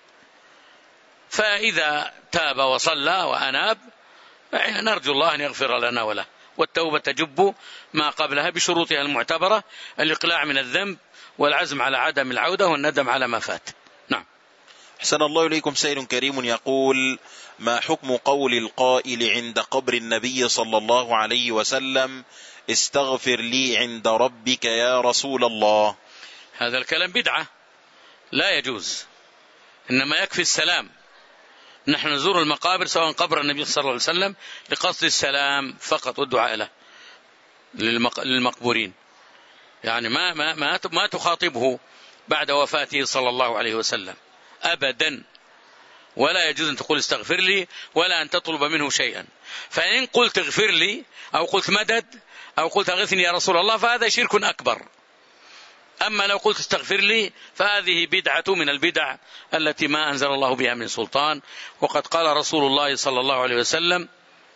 فإذا تاب وصلى وأناب نرجو الله أن يغفر لنا وله، والتوبة تجب ما قبلها بشروطها المعتبرة: الإقلاع من الذنب والعزم على عدم العودة والندم على ما فات. نعم. أحسن الله إليكم. سائل كريم يقول: ما حكم قول القائل عند قبر النبي صلى الله عليه وسلم: استغفر لي عند ربك يا رسول الله؟ هذا الكلام بدعة، لا يجوز، إنما يكفي السلام. نحن نزور المقابر سواء قبر النبي صلى الله عليه وسلم لقصد السلام فقط والدعاء له للمقبورين، يعني ما تخاطبه بعد وفاته صلى الله عليه وسلم أبدا، ولا يجوز أن تقول استغفر لي ولا أن تطلب منه شيئا. فإن قلت اغفر لي أو قلت مدد أو قلت اغثني يا رسول الله فهذا شرك أكبر. أما لو قلت استغفر لي فهذه بدعة من البدع التي ما أنزل الله بها من سلطان. وقد قال رسول الله صلى الله عليه وسلم: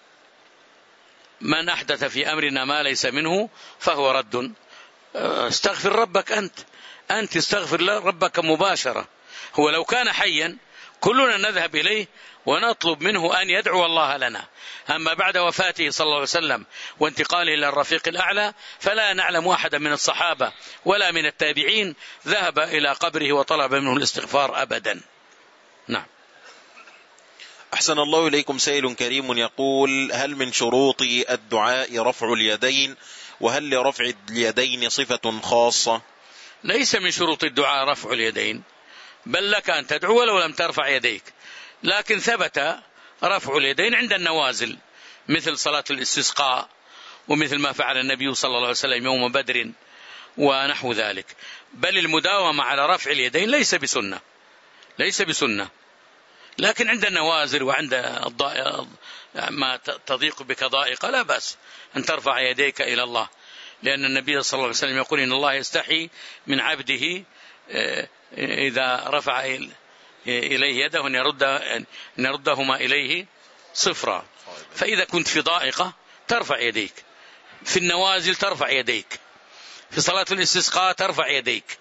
من أحدث في أمرنا ما ليس منه فهو رد. استغفر ربك أنت استغفر ربك مباشرة. هو لو كان حيا كلنا نذهب إليه ونطلب منه أن يدعو الله لنا، أما بعد وفاته صلى الله عليه وسلم وانتقاله إلى الرفيق الأعلى فلا نعلم أحدا من الصحابة ولا من التابعين ذهب إلى قبره وطلب منه الاستغفار أبدا. نعم. أحسن الله إليكم. سائل كريم يقول: هل من شروط الدعاء رفع اليدين؟ وهل لرفع اليدين صفة خاصة؟ ليس من شروط الدعاء رفع اليدين، بل لك أن تدعو ولو لم ترفع يديك، لكن ثبت رفع اليدين عند النوازل مثل صلاة الاستسقاء ومثل ما فعل النبي صلى الله عليه وسلم يوم بدر ونحو ذلك. بل المداومة على رفع اليدين ليس بسنة، لكن عند النوازل وعند ما تضيق بك ضائقة لا بأس أن ترفع يديك إلى الله، لأن النبي صلى الله عليه وسلم يقول: إن الله يستحي من عبده إذا رفع إليه يده أن يردهما إليه صفرا. فإذا كنت في ضائقة ترفع يديك، في النوازل ترفع يديك، في صلاة الاستسقاء ترفع يديك.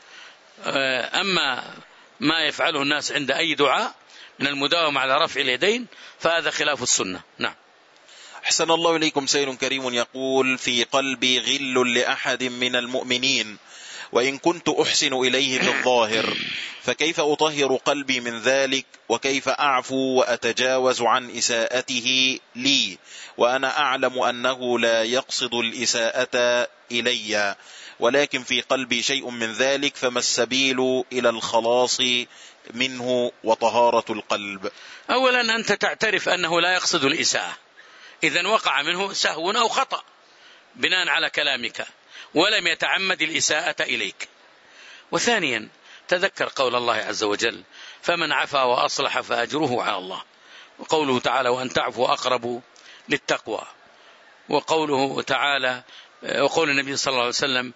أما ما يفعله الناس عند أي دعاء من المداومة على رفع اليدين فهذا خلاف السنة. نعم. أحسن الله إليكم. سائل كريم يقول: في قلبي غل لأحد من المؤمنين وإن كنت أحسن إليه بالظاهر، فكيف أطهر قلبي من ذلك؟ وكيف أعفو وأتجاوز عن إساءته لي وأنا أعلم أنه لا يقصد الإساءة إلي، ولكن في قلبي شيء من ذلك، فما السبيل إلى الخلاص منه وطهارة القلب؟ أولا أنت تعترف أنه لا يقصد الإساءة، إذن وقع منه سهو أو خطأ بناء على كلامك ولم يتعمد الإساءة إليك. وثانيا تذكر قول الله عز وجل: فمن عفا وأصلح فأجره على الله، وقوله تعالى: وأن تعفوا أقرب للتقوى، وقوله تعالى وقول النبي صلى الله عليه وسلم: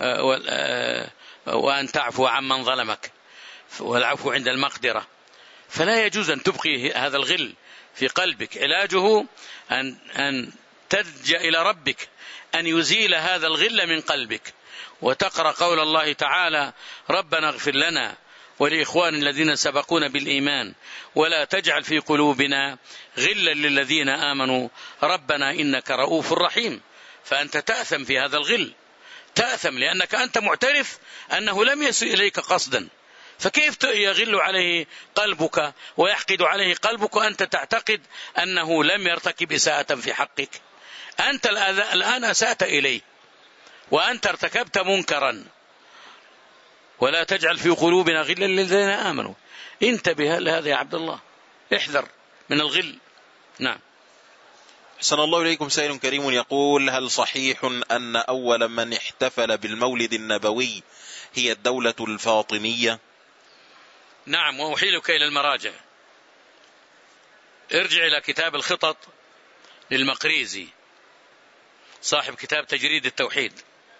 وأن تعفوا عمن ظلمك، والعفو عند المقدرة. فلا يجوز أن تبقي هذا الغل في قلبك، علاجه أن تلجأ إلى ربك أن يزيل هذا الغل من قلبك، وتقرأ قول الله تعالى: ربنا اغفر لنا ولإخوان الذين سبقونا بالإيمان ولا تجعل في قلوبنا غلا للذين آمنوا ربنا إنك رؤوف رحيم. فأنت تأثم في هذا الغل، تأثم لأنك أنت معترف أنه لم يسئ إليك قصدا، فكيف يغل عليه قلبك ويحقد عليه قلبك وأنت تعتقد أنه لم يرتكب إساءة في حقك؟ أنت الآن أسأت إليه وأنت ارتكبت منكرا ولا تجعل في قلوبنا غلا للذين آمنوا. انتبه لهذا يا عبد الله، احذر من الغل. نعم. أحسن الله إليكم. سائل كريم يقول: هل صحيح أن أول من احتفل بالمولد النبوي هي الدولة الفاطمية؟ نعم، وأحيلك إلى المراجع. ارجع إلى كتاب الخطط للمقريزي صاحب كتاب تجريد التوحيد،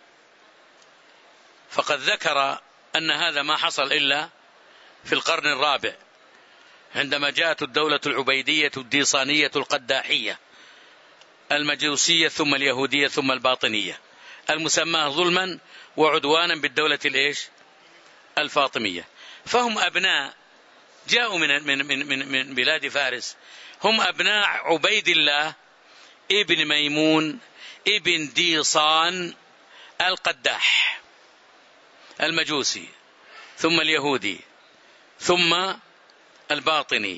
فقد ذكر أن هذا ما حصل إلا في القرن الرابع، عندما جاءت الدولة العبيدية الديصانية القداحية المجوسية ثم اليهودية ثم الباطنية، المسماة ظلما وعدوانا بالدولة الفاطمية. فهم أبناء جاءوا من بلاد فارس، هم أبناء عبيد الله ابن ميمون ابن ديصان القداح المجوسي ثم اليهودي ثم الباطني،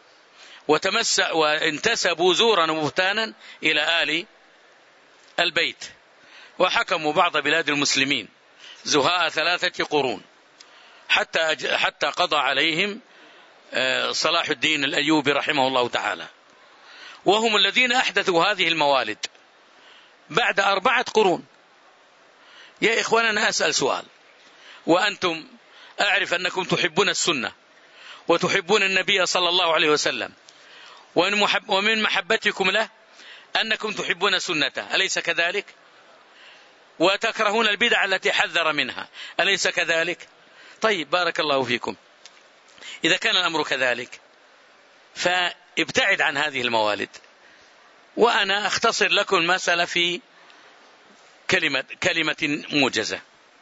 وانتسبوا زورا وبهتانا إلى آل البيت، وحكموا بعض بلاد المسلمين زهاء 3 قرون حتى قضى عليهم صلاح الدين الأيوبي رحمه الله تعالى، وهم الذين أحدثوا هذه الموالد بعد 4 قرون. يا إخواننا، أسأل سؤال، وأنتم أعرف أنكم تحبون السنة وتحبون النبي صلى الله عليه وسلم، ومن محبتكم له أنكم تحبون سنته، أليس كذلك؟ وتكرهون البدع التي حذر منها، أليس كذلك؟ طيب، بارك الله فيكم. إذا كان الأمر كذلك فابتعد عن هذه الموالد، وأنا أختصر لكم المسألة في كلمة موجزة.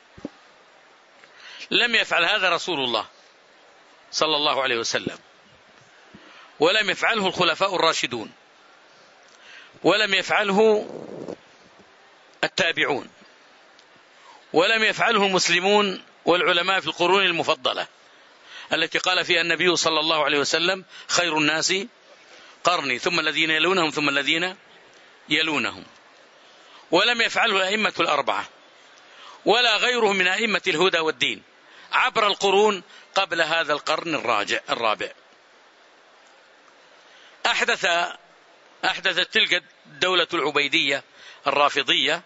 لم يفعل هذا رسول الله صلى الله عليه وسلم، ولم يفعله الخلفاء الراشدون، ولم يفعله التابعون، ولم يفعله المسلمون والعلماء في القرون المفضلة التي قال فيها النبي صلى الله عليه وسلم: خير الناس قرني ثم الذين يلونهم ثم الذين يلونهم. ولم يفعله الأئمة ال4 ولا غيرهم من أئمة الهدى والدين عبر القرون قبل هذا القرن الرابع. أحدثت تلك الدولة العبيدية الرافضية،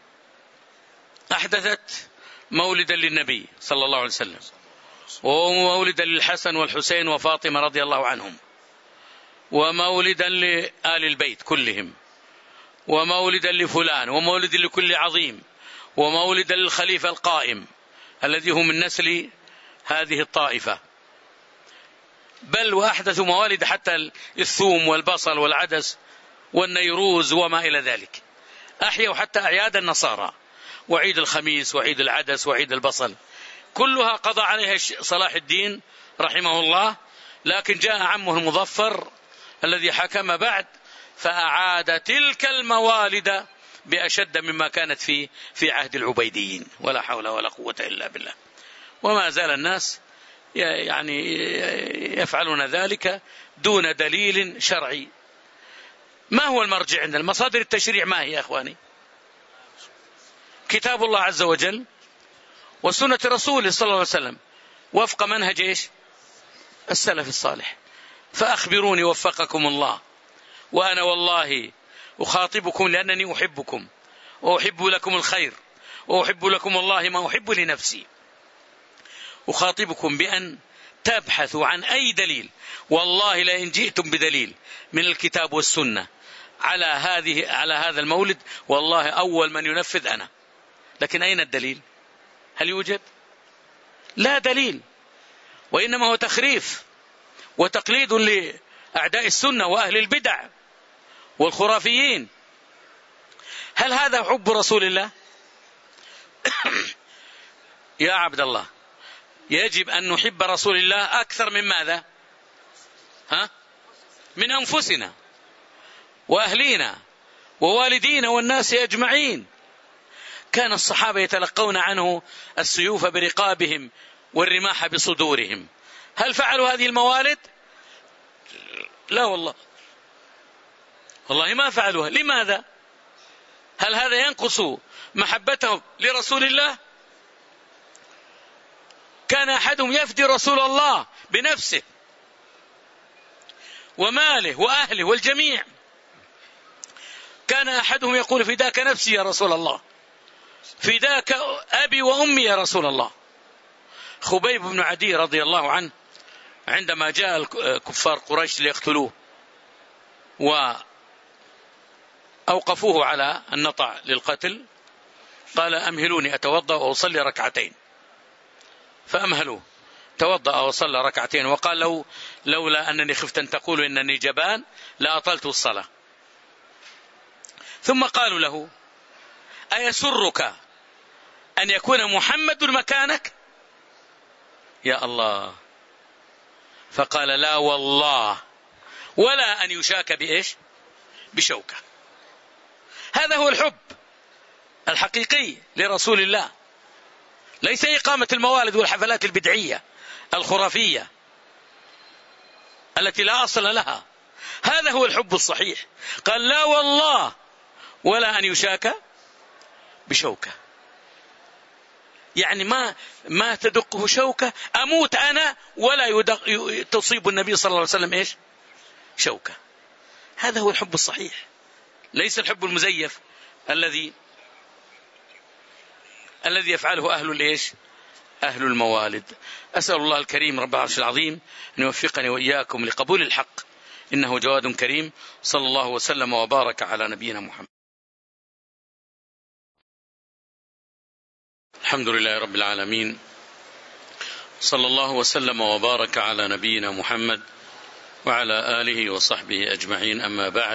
أحدثت مولدا للنبي صلى الله عليه وسلم، ومولدا للحسن والحسين وفاطمة رضي الله عنهم، ومولدا لآل البيت كلهم، ومولدا لفلان، ومولدا لكل عظيم، ومولدا للخليفة القائم الذي هو من نسل هذه الطائفة. بل وأحدثوا موالد حتى الثوم والبصل والعدس والنيروز وما إلى ذلك. أحيوا حتى أعياد النصارى، وعيد الخميس وعيد العدس وعيد البصل، كلها قضى عليها صلاح الدين رحمه الله. لكن جاء عمه المظفر الذي حكم بعد فأعاد تلك الموالد بأشد مما كانت في عهد العبيديين، ولا حول ولا قوة إلا بالله. وما زال الناس يعني يفعلون ذلك دون دليل شرعي. ما هو المرجع عندنا؟ مصادر التشريع ما هي يا أخواني؟ كتاب الله عز وجل وسنة رسوله صلى الله عليه وسلم وفق منهج السلف الصالح. فأخبروني وفقكم الله، وأنا والله أخاطبكم لأنني أحبكم وأحب لكم الخير وأحب لكم الله ما أحب لنفسي. أخاطبكم بأن تبحثوا عن أي دليل، والله لئن جئتم بدليل من الكتاب والسنة على هذا المولد والله أول من ينفذ أنا. لكن أين الدليل؟ هل يوجد؟ لا دليل، وإنما هو تخريف وتقليد لأعداء السنة وأهل البدع والخرافيين. هل هذا حب رسول الله؟ يا عبد الله، يجب أن نحب رسول الله أكثر من ماذا؟ من أنفسنا وأهلينا ووالدينا والناس أجمعين. كان الصحابة يتلقون عنه السيوف برقابهم والرماح بصدورهم. هل فعلوا هذه الموالد؟ لا والله ما فعلوها. لماذا؟ هل هذا ينقص محبتهم لرسول الله؟ كان أحدهم يفدي رسول الله بنفسه وماله وأهله والجميع. كان أحدهم يقول فداك نفسي يا رسول الله، فداك أبي وأمي يا رسول الله. خبيب بن عدي رضي الله عنه عندما جاء كفار قريش ليقتلوه وأوقفوه على النطع للقتل، قال أمهلوني أتوضأ وأصلي ركعتين، فأمهلوه توضأ وصلى ركعتين، وقال له لولا أنني خفت أن تقول إنني جبان لأطلت الصلاة. ثم قالوا له أيسرك أن يكون محمد مكانك؟ يا الله. فقال لا والله ولا أن يشاك بإيش؟ بشوكة. هذا هو الحب الحقيقي لرسول الله، ليس إقامة الموالد والحفلات البدعية الخرافية التي لا أصل لها. هذا هو الحب الصحيح. قال لا والله ولا أن يشاك بشوكة، يعني ما تدقه شوكة، أموت أنا ولا تصيب النبي صلى الله عليه وسلم إيش؟ شوكة. هذا هو الحب الصحيح، ليس الحب المزيف الذي يفعله أهل الإيش؟ أهل الموالد. أسأل الله الكريم رب العرش العظيم أن يوفقني وإياكم لقبول الحق، إنه جواد كريم. صلى الله وسلم وبارك على نبينا محمد. الحمد لله رب العالمين، صلى الله وسلم وبارك على نبينا محمد وعلى آله وصحبه أجمعين. أما بعد،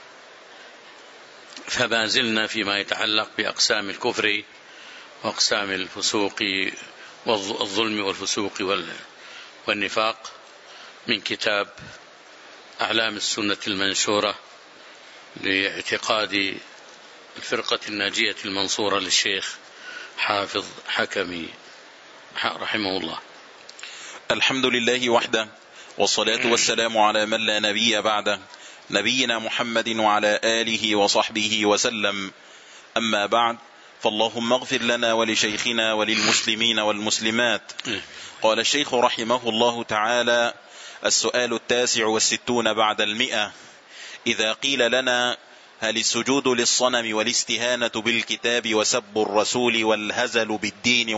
فما زلنا فيما يتعلق بأقسام الكفر وأقسام الفسوق والظلم والفسوق والنفاق من كتاب أعلام السنة المنشورة لاعتقاد الفرقة الناجية المنصورة للشيخ حافظ حكمي رحمه الله. الحمد لله وحده، والصلاة والسلام على من لا نبي بعده، نبينا محمد وعلى آله وصحبه وسلم. أما بعد، فاللهم اغفر لنا ولشيخنا وللمسلمين والمسلمات. قال الشيخ رحمه الله تعالى: السؤال 69 بعد 100: إذا قيل لنا هل السجود للصنم والاستهانة بالكتاب وسب الرسول والهزل بالدين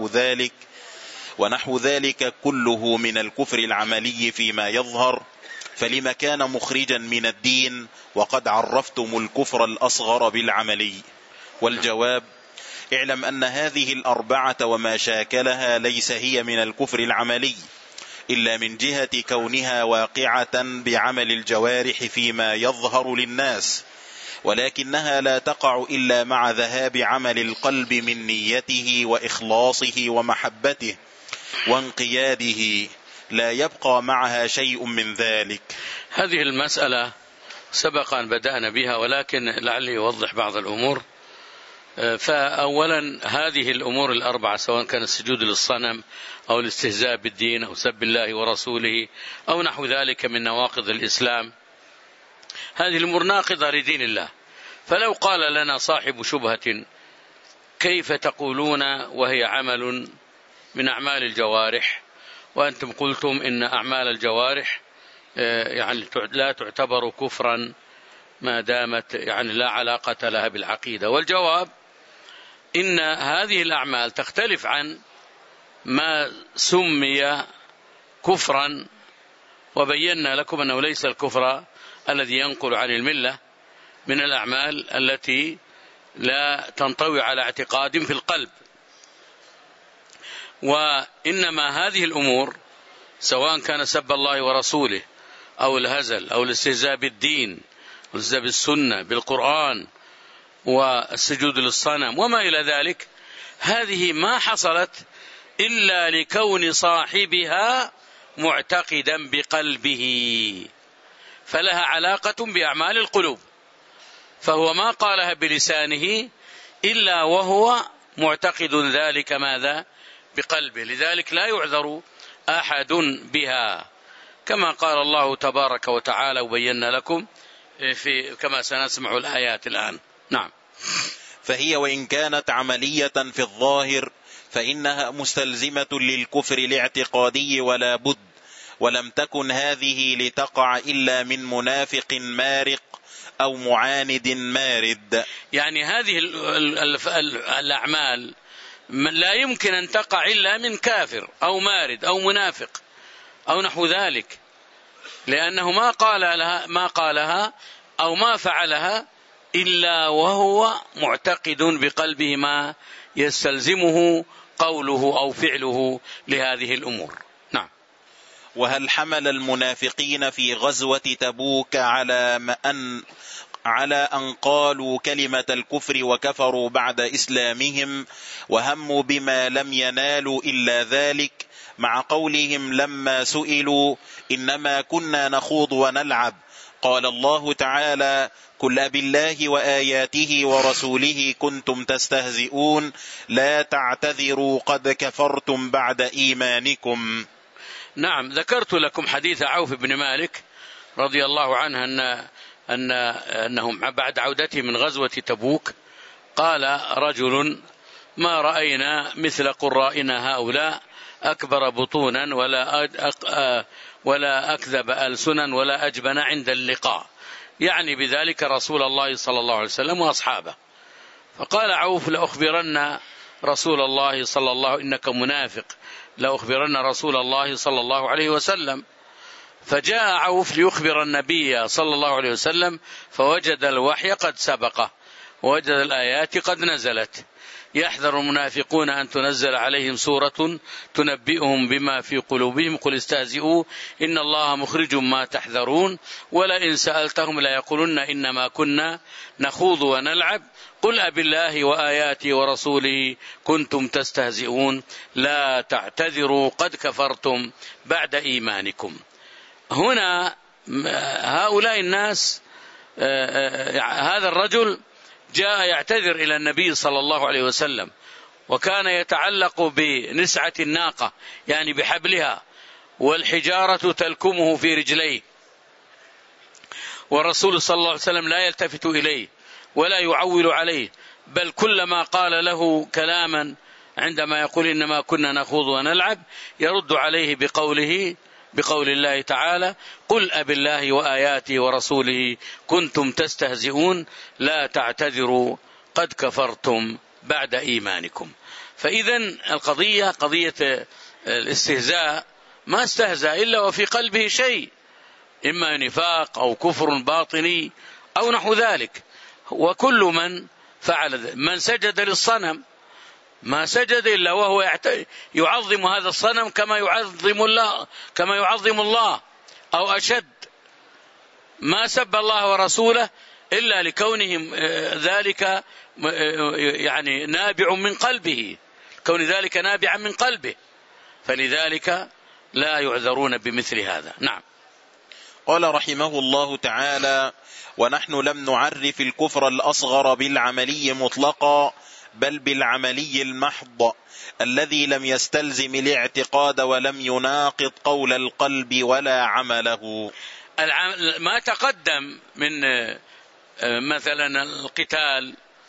ونحو ذلك كله من الكفر العملي فيما يظهر، فلما كان مخرجا من الدين وقد عرفتم الكفر الأصغر بالعملي؟ والجواب: اعلم أن هذه الأربعة وما شاكلها ليس هي من الكفر العملي إلا من جهة كونها واقعة بعمل الجوارح فيما يظهر للناس، ولكنها لا تقع إلا مع ذهاب عمل القلب من نيته وإخلاصه ومحبته وانقياده، لا يبقى معها شيء من ذلك. هذه المسألة سبق أن بدأنا بها، ولكن لعلي يوضح بعض الأمور. فأولا، هذه الأمور الأربعة، سواء كان السجود للصنم أو الاستهزاء بالدين أو سب الله ورسوله أو نحو ذلك من نواقض الإسلام، هذه الأمور ناقضة لدين الله. فلو قال لنا صاحب شبهة كيف تقولون وهي عمل من أعمال الجوارح، وأنتم قلتم إن أعمال الجوارح يعني لا تعتبر كفرا ما دامت يعني لا علاقة لها بالعقيدة؟ والجواب: إن هذه الأعمال تختلف عن ما سمي كفرا، وبينا لكم أنه ليس الكفر الذي ينقل عن الملة من الأعمال التي لا تنطوي على اعتقاد في القلب، وإنما هذه الأمور سواء كان سب الله ورسوله أو الهزل أو الاستهزاء بالدين والاستهزاء بالسنة بالقرآن والسجود للصنم وما إلى ذلك، هذه ما حصلت إلا لكون صاحبها معتقدا بقلبه، فلها علاقة بأعمال القلوب، فهو ما قالها بلسانه إلا وهو معتقد ذلك ماذا؟ بقلبه. لذلك لا يعذر أحد بها، كما قال الله تبارك وتعالى وبينا لكم كما سنسمع الآيات الآن. نعم. فهي وإن كانت عملية في الظاهر فإنها مستلزمة للكفر الاعتقادي ولا بد، ولم تكن هذه لتقع إلا من منافق مارق أو معاند مارد. يعني هذه الأعمال لا يمكن أن تقع إلا من كافر أو مارد أو منافق أو نحو ذلك، لأنه ما قالها أو ما فعلها إلا وهو معتقد بقلبه ما يستلزمه قوله أو فعله لهذه الأمور. نعم. وهل حمل المنافقين في غزوة تبوك على أن قالوا كلمة الكفر وكفروا بعد إسلامهم وهموا بما لم ينالوا إلا ذلك، مع قولهم لما سئلوا إنما كنا نخوض ونلعب قال الله تعالى قل أبالله وآياته ورسوله كنتم تستهزئون لا تعتذروا قد كفرتم بعد إيمانكم. نعم، ذكرت لكم حديث عوف بن مالك رضي الله عنه أنهم بعد عودته من غزوة تبوك قال رجل ما رأينا مثل قرائنا هؤلاء أكبر بطونا ولا أكذب ألسنا ولا أجبن عند اللقاء، يعني بذلك رسول الله صلى الله عليه وسلم وأصحابه. فقال عوف لأخبرن رسول الله صلى الله إنك منافق لأخبرن رسول الله صلى الله عليه وسلم. فجاء عوف ليخبر النبي صلى الله عليه وسلم فوجد الوحي قد سبقه ووجد الآيات قد نزلت يحذر المنافقون أن تنزل عليهم سورة تنبئهم بما في قلوبهم قل استهزئوا إن الله مخرج ما تحذرون ولئن سألتهم ليقولن إنما كنا نخوض ونلعب قل أبالله وآياته ورسوله كنتم تستهزئون لا تعتذروا قد كفرتم بعد إيمانكم. هنا هؤلاء الناس هذا الرجل جاء يعتذر إلى النبي صلى الله عليه وسلم وكان يتعلق بنسعة الناقة يعني بحبلها والحجارة تلكمه في رجليه، والرسول صلى الله عليه وسلم لا يلتفت إليه ولا يعول عليه، بل كلما قال له كلاما عندما يقول إنما كنا نخوض ونلعب يرد عليه بقول الله تعالى قل أبالله وآياته ورسوله كنتم تستهزئون لا تعتذروا قد كفرتم بعد إيمانكم. فإذا القضية قضية الاستهزاء ما استهزأ إلا وفي قلبه شيء إما نفاق أو كفر باطني أو نحو ذلك. وكل من فعل من سجد للصنم ما سجد إلا وهو يعظم هذا الصنم كما يعظم الله أو أشد، ما سب الله ورسوله إلا لكونهم ذلك يعني نابع من قلبه، كون ذلك نابعا من قلبه، فلذلك لا يعذرون بمثل هذا. نعم. قال رحمه الله تعالى ونحن لم نعرف الكفر الأصغر بالعملي مطلقا بل بالعملي المحض الذي لم يستلزم الاعتقاد ولم يناقض قول القلب ولا عمله. ما تقدم من مثلا القتال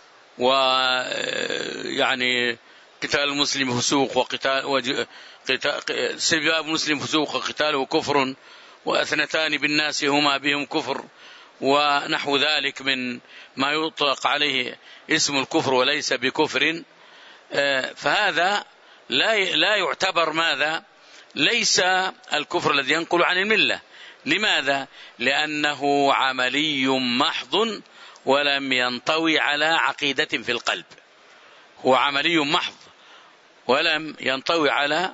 ويعني قتال المسلم فسوق وقتال سباب مسلم فسوق وقتاله كفر واثنتان بالناس هما بهم كفر ونحو ذلك من ما يطلق عليه اسم الكفر وليس بكفر، فهذا لا يعتبر ماذا ليس الكفر الذي ينقل عن الملة. لماذا؟ لأنه عملي محض ولم ينطوي على عقيدة في القلب، هو عملي محض ولم ينطوي على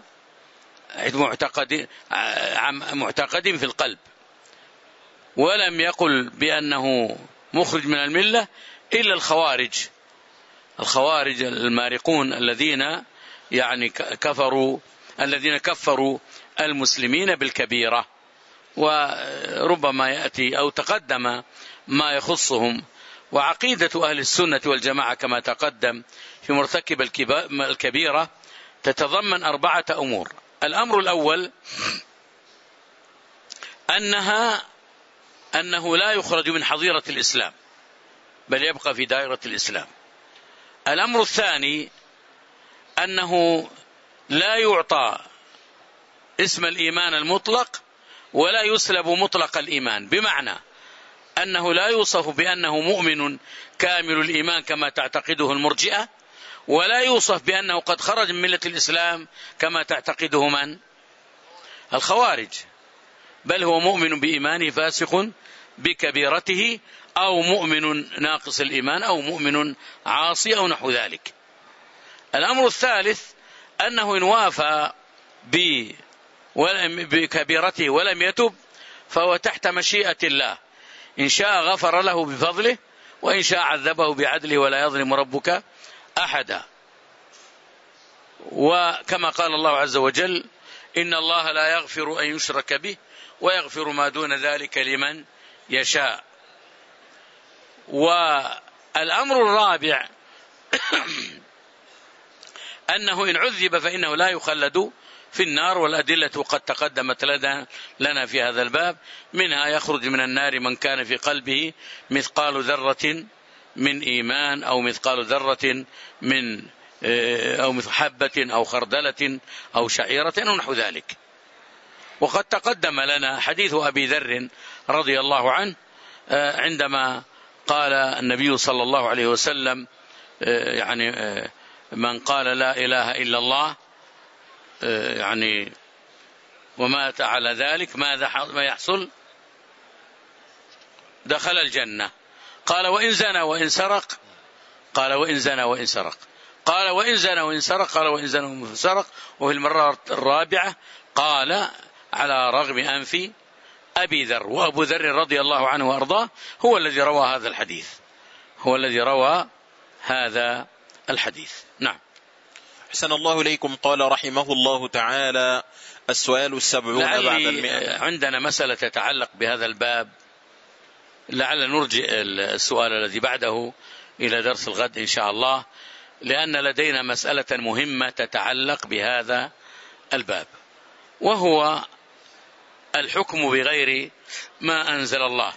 معتقد في القلب، ولم يقل بأنه مخرج من الملة إلا الخوارج المارقون الذين يعني الذين كفروا المسلمين بالكبيرة، وربما يأتي أو تقدم ما يخصهم. وعقيدة أهل السنة والجماعة كما تقدم في مرتكب الكبيرة تتضمن 4 أمور. الأمر الأول أنه لا يخرج من حظيرة الإسلام بل يبقى في دائرة الإسلام. الأمر الثاني أنه لا يعطى اسم الإيمان المطلق ولا يسلب مطلق الإيمان، بمعنى أنه لا يوصف بأنه مؤمن كامل الإيمان كما تعتقده المرجئة، ولا يوصف بأنه قد خرج من ملة الإسلام كما تعتقده من؟ الخوارج، بل هو مؤمن بإيمانه فاسق بكبيرته، أو مؤمن ناقص الإيمان، أو مؤمن عاصي، أو نحو ذلك. الأمر الثالث أنه إن وافى بكبيرته ولم يتب فهو تحت مشيئة الله، إن شاء غفر له بفضله، وإن شاء عذبه بعدله، ولا يظلم ربك أحدا. وكما قال الله عز وجل: إن الله لا يغفر أن يشرك به ويغفر ما دون ذلك لمن يشاء. والأمر الرابع أنه إن عذب فإنه لا يخلد في النار، والأدلة قد تقدمت لنا في هذا الباب، منها يخرج من النار من كان في قلبه مثقال ذرة من إيمان، أو مثقال ذرة من أو حبة أو خردلة أو شعيرة أو نحو ذلك. وقد تقدم لنا حديث أبي ذر رضي الله عنه عندما قال النبي صلى الله عليه وسلم يعني من قال لا إله إلا الله يعني ومات على ذلك ما يحصل؟ دخل الجنة. قال وإن زنى وإن سرق؟ قال وإن زنى وإن سرق. قال وإن زنى وإن سرق؟ قال وإن زنى وإن سرق. وفي المرة الرابعة قال على رغم أنف أبي ذر. وأبو ذر رضي الله عنه وأرضاه هو الذي روى هذا الحديث، هو الذي روى هذا الحديث. نعم. أحسن الله إليكم. قال رحمه الله تعالى: السؤال 70 بعد 100. عندنا مسألة تتعلق بهذا الباب، لعل نرجئ السؤال الذي بعده إلى درس الغد إن شاء الله، لأن لدينا مسألة مهمة تتعلق بهذا الباب، وهو الحكم بغير ما أنزل الله.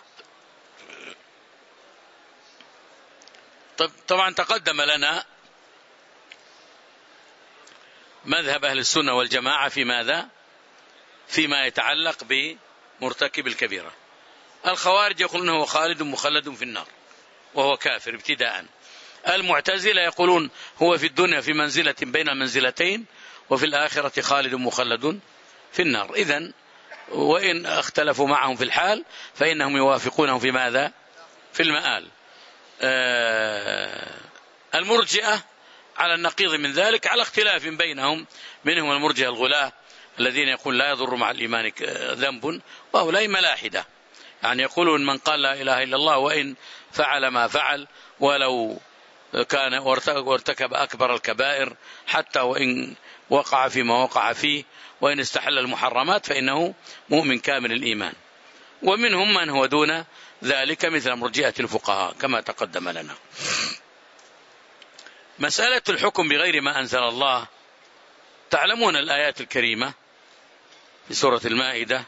طبعا تقدم لنا مذهب أهل السنة والجماعة في ماذا؟ فيما يتعلق بمرتكب الكبيرة. الخوارج يقولون هو خالد مخلد في النار وهو كافر ابتداء. المعتزلة يقولون هو في الدنيا في منزلة بين منزلتين، وفي الآخرة خالد مخلد في النار. إذن وإن اختلفوا معهم في الحال فإنهم يوافقونهم في ماذا؟ في المآل. المرجئة على النقيض من ذلك، على اختلاف بينهم، منهم المرجئة الغلاة الذين يقول لا يضر مع الإيمان ذنب، وهؤلاء ملاحدة، يعني يقولون من قال لا إله إلا الله وإن فعل ما فعل، ولو كان وارتكب أكبر الكبائر، حتى وإن وقع فيما وقع فيه، وإن استحل المحرمات، فإنه مؤمن كامل الإيمان. ومنهم من هو دون ذلك مثل مرجئة الفقهاء كما تقدم لنا. مسألة الحكم بغير ما أنزل الله، تعلمون الآيات الكريمة في سورة المائدة: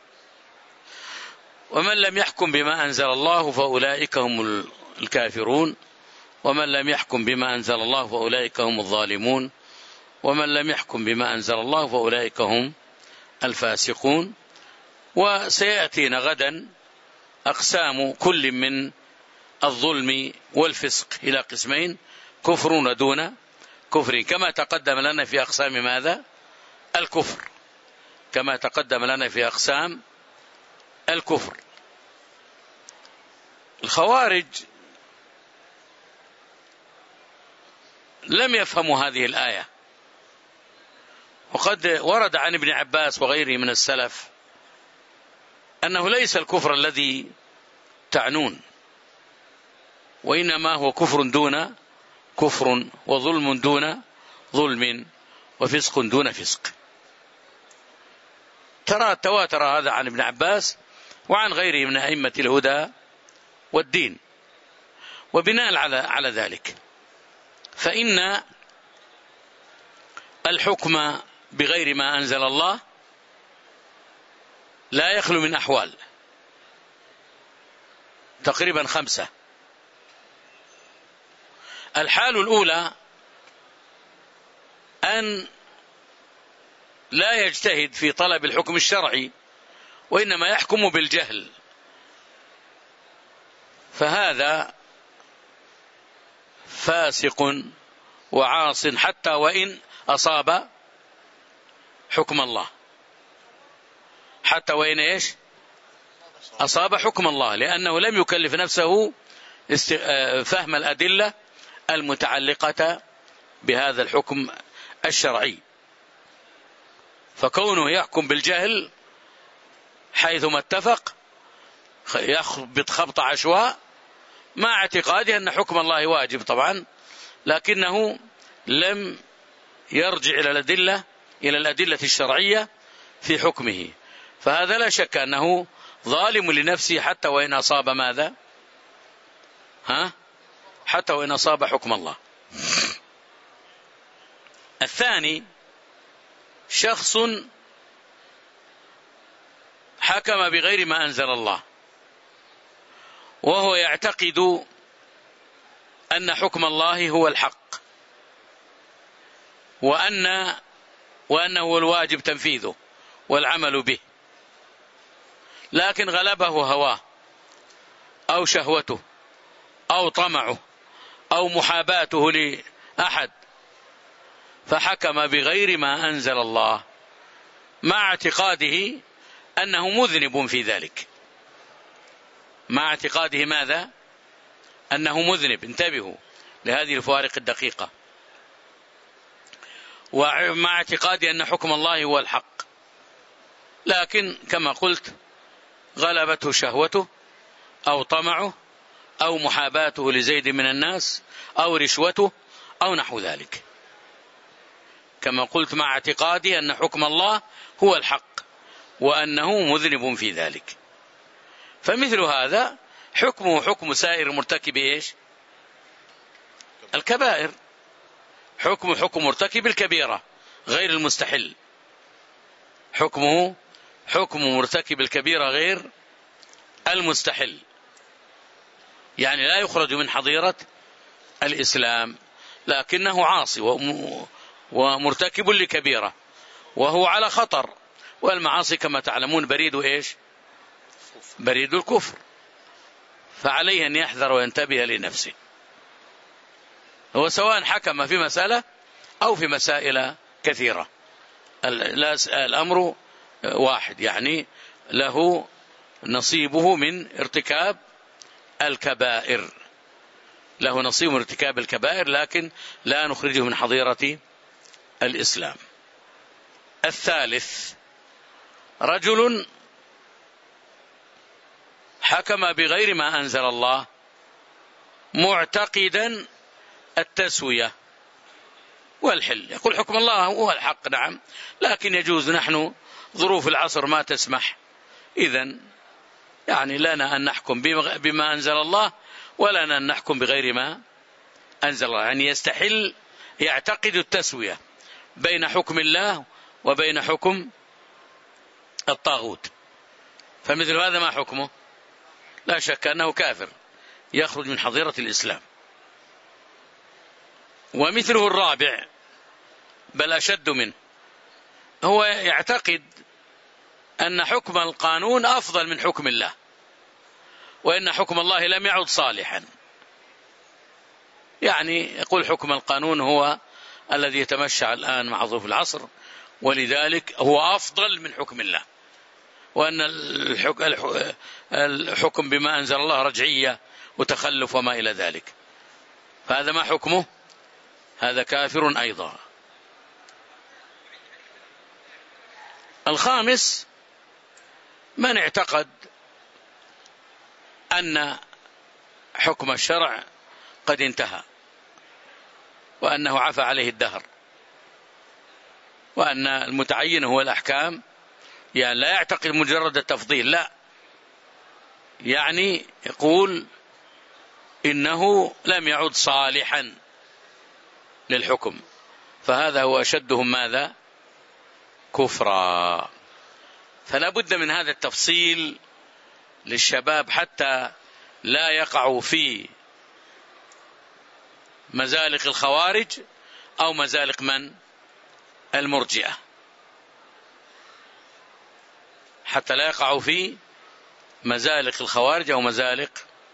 ومن لم يحكم بما أنزل الله فأولئك هم الكافرون، ومن لم يحكم بما أنزل الله فأولئك هم الظالمون، ومن لم يحكم بما أنزل الله فأولئك هم الفاسقون. وسيأتينا غدا أقسام كل من الظلم والفسق إلى قسمين: كفرون دون كفر، كما تقدم لنا في أقسام ماذا؟ الكفر، كما تقدم لنا في أقسام الكفر. الخوارج لم يفهموا هذه الآية، وقد ورد عن ابن عباس وغيره من السلف أنه ليس الكفر الذي تعنون، وإنما هو كفر دون كفر، وظلم دون ظلم، وفسق دون فسق. تواتر هذا عن ابن عباس وعن غيره من أئمة الهدى والدين. وبناء على ذلك فإن الحكم بغير ما أنزل الله لا يخلو من أحوال تقريبا 5. الحال الأولى أن لا يجتهد في طلب الحكم الشرعي وإنما يحكم بالجهل، فهذا فاسق وعاص حتى وإن أصاب حكم الله، حتى وإن إيش أصاب حكم الله، لأنه لم يكلف نفسه فهم الأدلة المتعلقة بهذا الحكم الشرعي. فكونه يحكم بالجهل حيثما اتفق يخبط خبط عشواء مع اعتقاده أن حكم الله واجب طبعا، لكنه لم يرجع إلى الأدلة الشرعية في حكمه، فهذا لا شك أنه ظالم لنفسه حتى وإن أصاب ماذا؟ حتى وإن أصاب حكم الله. الثاني شخص حكم بغير ما أنزل الله وهو يعتقد أن حكم الله هو الحق وأنه هو الواجب تنفيذه والعمل به، لكن غلبه هواه أو شهوته أو طمعه أو محاباته لأحد فحكم بغير ما أنزل الله مع اعتقاده أنه مذنب في ذلك، مع اعتقاده ماذا؟ أنه مذنب. انتبهوا لهذه الفوارق الدقيقة. ومع اعتقاده أن حكم الله هو الحق، لكن كما قلت غلبته شهوته أو طمعه أو محاباته لزيد من الناس أو رشوته أو نحو ذلك، كما قلت مع اعتقاده أن حكم الله هو الحق وأنه مذنب في ذلك. فمثل هذا حكمه حكم سائر مرتكب إيش؟ الكبائر، حكم مرتكب الكبيرة غير المستحل، حكمه حكم مرتكب الكبيرة غير المستحل، يعني لا يخرج من حظيرة الإسلام، لكنه عاصي ومرتكب لكبيرة وهو على خطر، والمعاصي كما تعلمون بريد إيش؟ بريد الكفر، فعليه أن يحذر وينتبه لنفسه. هو سواء حكم في مسألة أو في مسائل كثيرة الأمر واحد، يعني له نصيبه من ارتكاب الكبائر، له نصيب من ارتكاب الكبائر، لكن لا نخرجه من حظيرة الإسلام. الثالث رجل حكم بغير ما أنزل الله معتقدا التسوية والحل، يقول حكم الله هو الحق نعم، لكن يجوز نحن ظروف العصر ما تسمح، إذن يعني لنا أن نحكم بما أنزل الله ولنا أن نحكم بغير ما أنزل الله، يعني يستحل يعتقد التسوية بين حكم الله وبين حكم الطاغوت، فمثل هذا ما حكمه؟ لا شك أنه كافر يخرج من حظيرة الإسلام. ومثله الرابع بل أشد منه، هو يعتقد أن حكم القانون أفضل من حكم الله، وإن حكم الله لم يعد صالحا، يعني يقول حكم القانون هو الذي يتمشى الآن مع ظروف العصر، ولذلك هو أفضل من حكم الله، وأن الحكم بما أنزل الله رجعية وتخلف وما إلى ذلك، فهذا ما حكمه؟ هذا كافر أيضا. الخامس من اعتقد أن حكم الشرع قد انتهى وأنه عفى عليه الدهر، وأن المتعين هو الأحكام، يعني لا يعتقد مجرد التفضيل، لا، يعني يقول إنه لم يعد صالحا للحكم، فهذا هو أشدهم ماذا؟ كفرا. فلا بد من هذا التفصيل للشباب حتى لا يقعوا في مزالق الخوارج أو مزالق من؟ المرجئة حتى لا يقعوا في مزالق الخوارج أو مزالق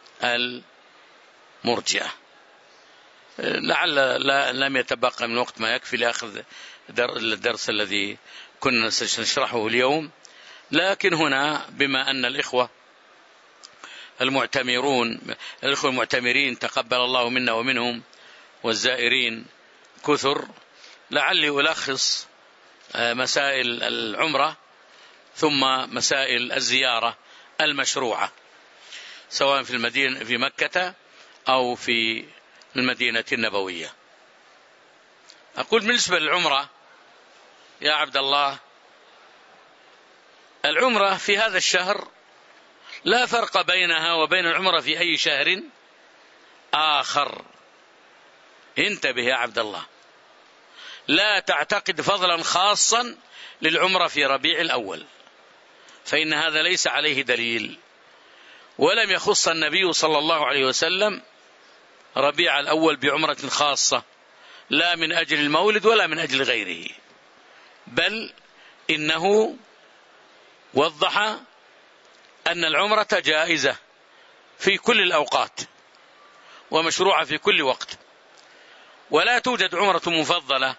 المرجئة. لعل لم يتبقى من وقت ما يكفي لأخذ الدرس الذي كنا نشرحه اليوم، لكن هنا بما أن الإخوة المعتمرين تقبل الله منا ومنهم والزائرين كثر، لعلي ألخص مسائل العمرة ثم مسائل الزيارة المشروعة سواء في المدينة في مكة أو في المدينة النبوية. أقول بالنسبة للعمرة يا عبد الله، العمرة في هذا الشهر لا فرق بينها وبين العمرة في أي شهر آخر. انتبه يا عبد الله، لا تعتقد فضلا خاصا للعمرة في ربيع الأول، فإن هذا ليس عليه دليل، ولم يخص النبي صلى الله عليه وسلم ربيع الأول بعمرة خاصة، لا من أجل المولد ولا من أجل غيره، بل إنه وضح أن العمرة جائزة في كل الأوقات ومشروعة في كل وقت، ولا توجد عمرة مفضلة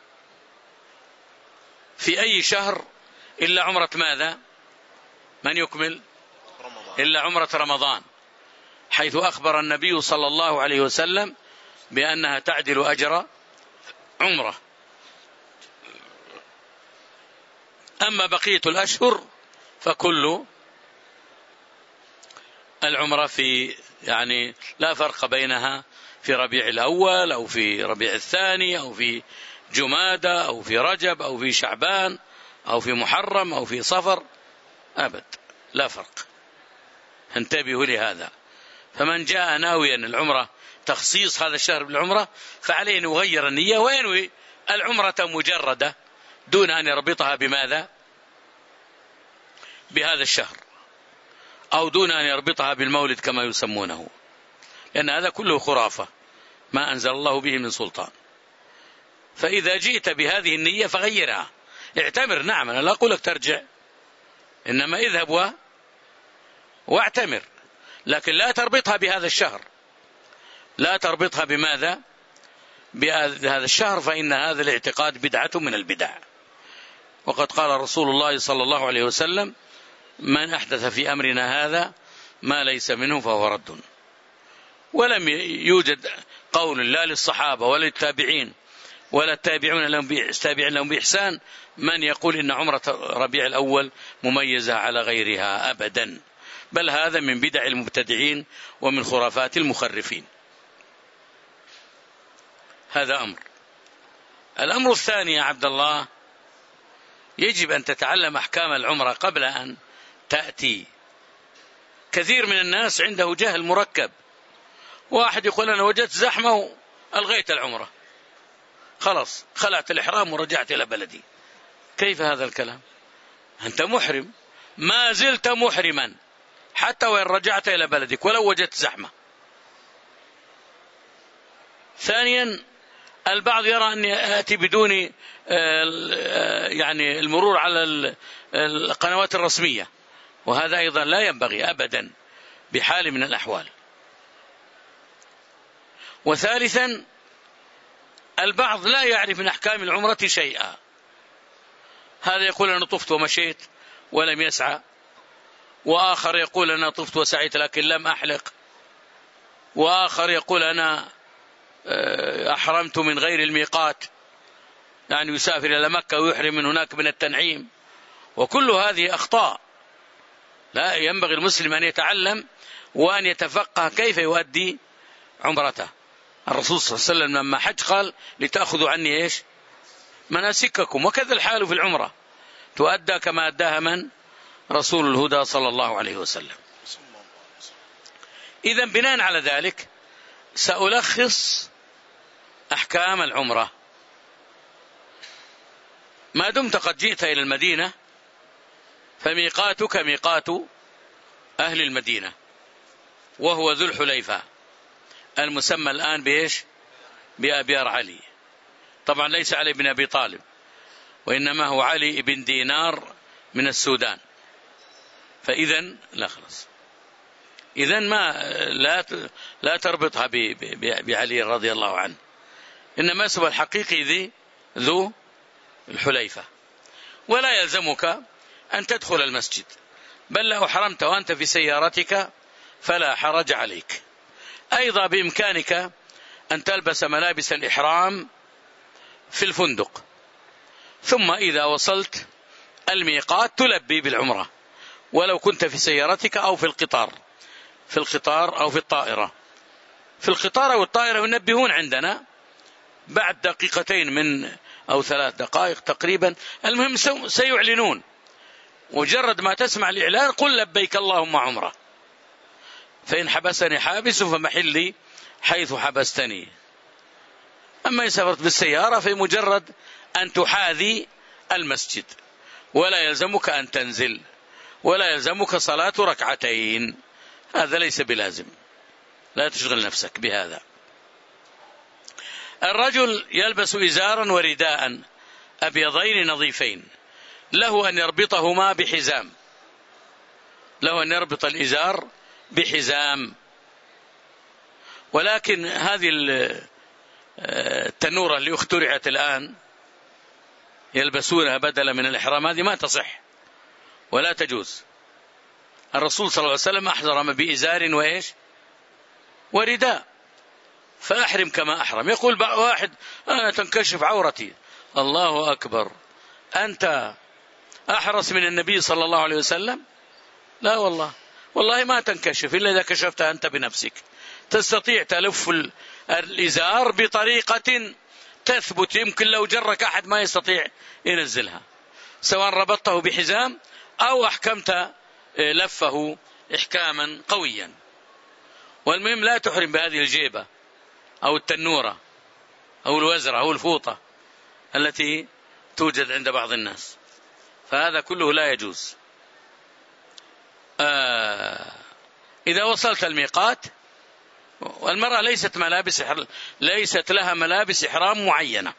في أي شهر إلا عمرة ماذا؟ من يكمل؟ إلا عمرة رمضان، حيث أخبر النبي صلى الله عليه وسلم بأنها تعدل أجر عمرة. أما بقية الأشهر فكل العمرة في لا فرق بينها في ربيع الأول أو في ربيع الثاني أو في جمادة أو في رجب أو في شعبان أو في محرم أو في صفر، أبد لا فرق. انتبهوا لهذا. فمن جاء ناويا العمرة تخصيص هذا الشهر بالعمرة فعليه أن يغير النية وينوي العمرة مجردة دون أن يربطها بماذا؟ بهذا الشهر، أو دون أن يربطها بالمولد كما يسمونه، لأن هذا كله خرافة ما أنزل الله به من سلطان. فإذا جئت بهذه النية فغيرها، اعتمر، نعم أنا لا أقول لك ترجع، إنما اذهب واعتمر، لكن لا تربطها بهذا الشهر، لا تربطها بماذا؟ بهذا الشهر، فإن هذا الاعتقاد بدعة من البدع. وقد قال رسول الله صلى الله عليه وسلم: من أحدث في أمرنا هذا ما ليس منه فهو رد. ولم يوجد قول لا للصحابة ولا للتابعين ولا التابعين لهم بإحسان من يقول إن عمرة ربيع الأول مميزة على غيرها أبدا، بل هذا من بدع المبتدعين ومن خرافات المخرفين. هذا أمر. الأمر الثاني يا عبد الله، يجب أن تتعلم أحكام العمرة قبل أن تأتي. كثير من الناس عنده جهل مركب، واحد يقول أنا وجدت زحمة وألغيت العمرة، خلاص خلعت الإحرام ورجعت إلى بلدي. كيف هذا الكلام؟ أنت محرم، ما زلت محرما حتى وإن رجعت إلى بلدك ولو وجدت زحمة. ثانيا، البعض يرى أن يأتي بدون المرور على القنوات الرسمية، وهذا أيضا لا ينبغي أبدا بحال من الأحوال. وثالثا، البعض لا يعرف من أحكام العمرة شيئا، هذا يقول أنا طفت ومشيت ولم يسعى، وآخر يقول أنا طفت وسعيت لكن لم أحلق، وآخر يقول أنا أحرمت من غير الميقات، يعني يسافر إلى مكة ويحرم من هناك من التنعيم. وكل هذه أخطاء. لا ينبغي المسلم أن يتعلم وأن يتفقه كيف يؤدي عمرته. الرسول صلى الله عليه وسلم لما حج قال لتأخذوا عني إيش؟ مناسككم. وكذا الحال في العمرة، تؤدى كما أداها من؟ رسول الهدى صلى الله عليه وسلم. إذن بناء على ذلك سألخص أحكام العمرة. ما دمت قد جئت إلى المدينة فميقاتك ميقات أهل المدينة، وهو ذو الحليفة المسمى الآن بإيش؟ بأبيار علي، طبعا ليس علي بن أبي طالب، وإنما هو علي بن دينار من السودان. فإذا لا خلاص، إذا ما لا تربطها بعلي رضي الله عنه، إنما اسمه الحقيقي ذو الحليفة. ولا يلزمك أن تدخل المسجد، بل لو أحرمت وأنت في سيارتك فلا حرج عليك. أيضا بإمكانك أن تلبس ملابس الإحرام في الفندق، ثم إذا وصلت الميقات تلبي بالعمرة، ولو كنت في سيارتك أو في القطار أو في الطائرة. في القطار أو الطائرة ينبهون عندنا بعد دقيقتين من أو 3 دقائق تقريبا، المهم سيعلنون، مجرد ما تسمع الإعلان قل لبيك اللهم عمرة، فإن حبسني حابس فمحلي حيث حبستني. أما إن سافرت بالسيارة فمجرد أن تحاذي المسجد، ولا يلزمك أن تنزل، ولا يلزمك صلاة ركعتين، هذا ليس بلازم، لا تشغل نفسك بهذا. الرجل يلبس إزارا ورداء أبيضين نظيفين، له أن يربطهما بحزام، له أن يربط الإزار بحزام. ولكن هذه التنورة اللي اخترعت الآن يلبسونها بدلا من الإحرام، هذه ما تصح ولا تجوز. الرسول صلى الله عليه وسلم أحرم بإزار وإيش ورداء، فأحرم كما أحرم. يقول واحد أنا تنكشف عورتي، الله أكبر، أنت أحرص من النبي صلى الله عليه وسلم؟ لا والله ما تنكشف إلا إذا كشفت أنت بنفسك. تستطيع تلف الإزار بطريقة تثبت، يمكن لو جرك أحد ما يستطيع ينزلها، سواء ربطته بحزام أو أحكمت لفه إحكاما قويا. والمهم لا تحرم بهذه الجيبة أو التنورة أو الوزرة أو الفوطة التي توجد عند بعض الناس، فهذا كله لا يجوز. إذا وصلت الميقات، والمرأة ليست لها ملابس إحرام معينة،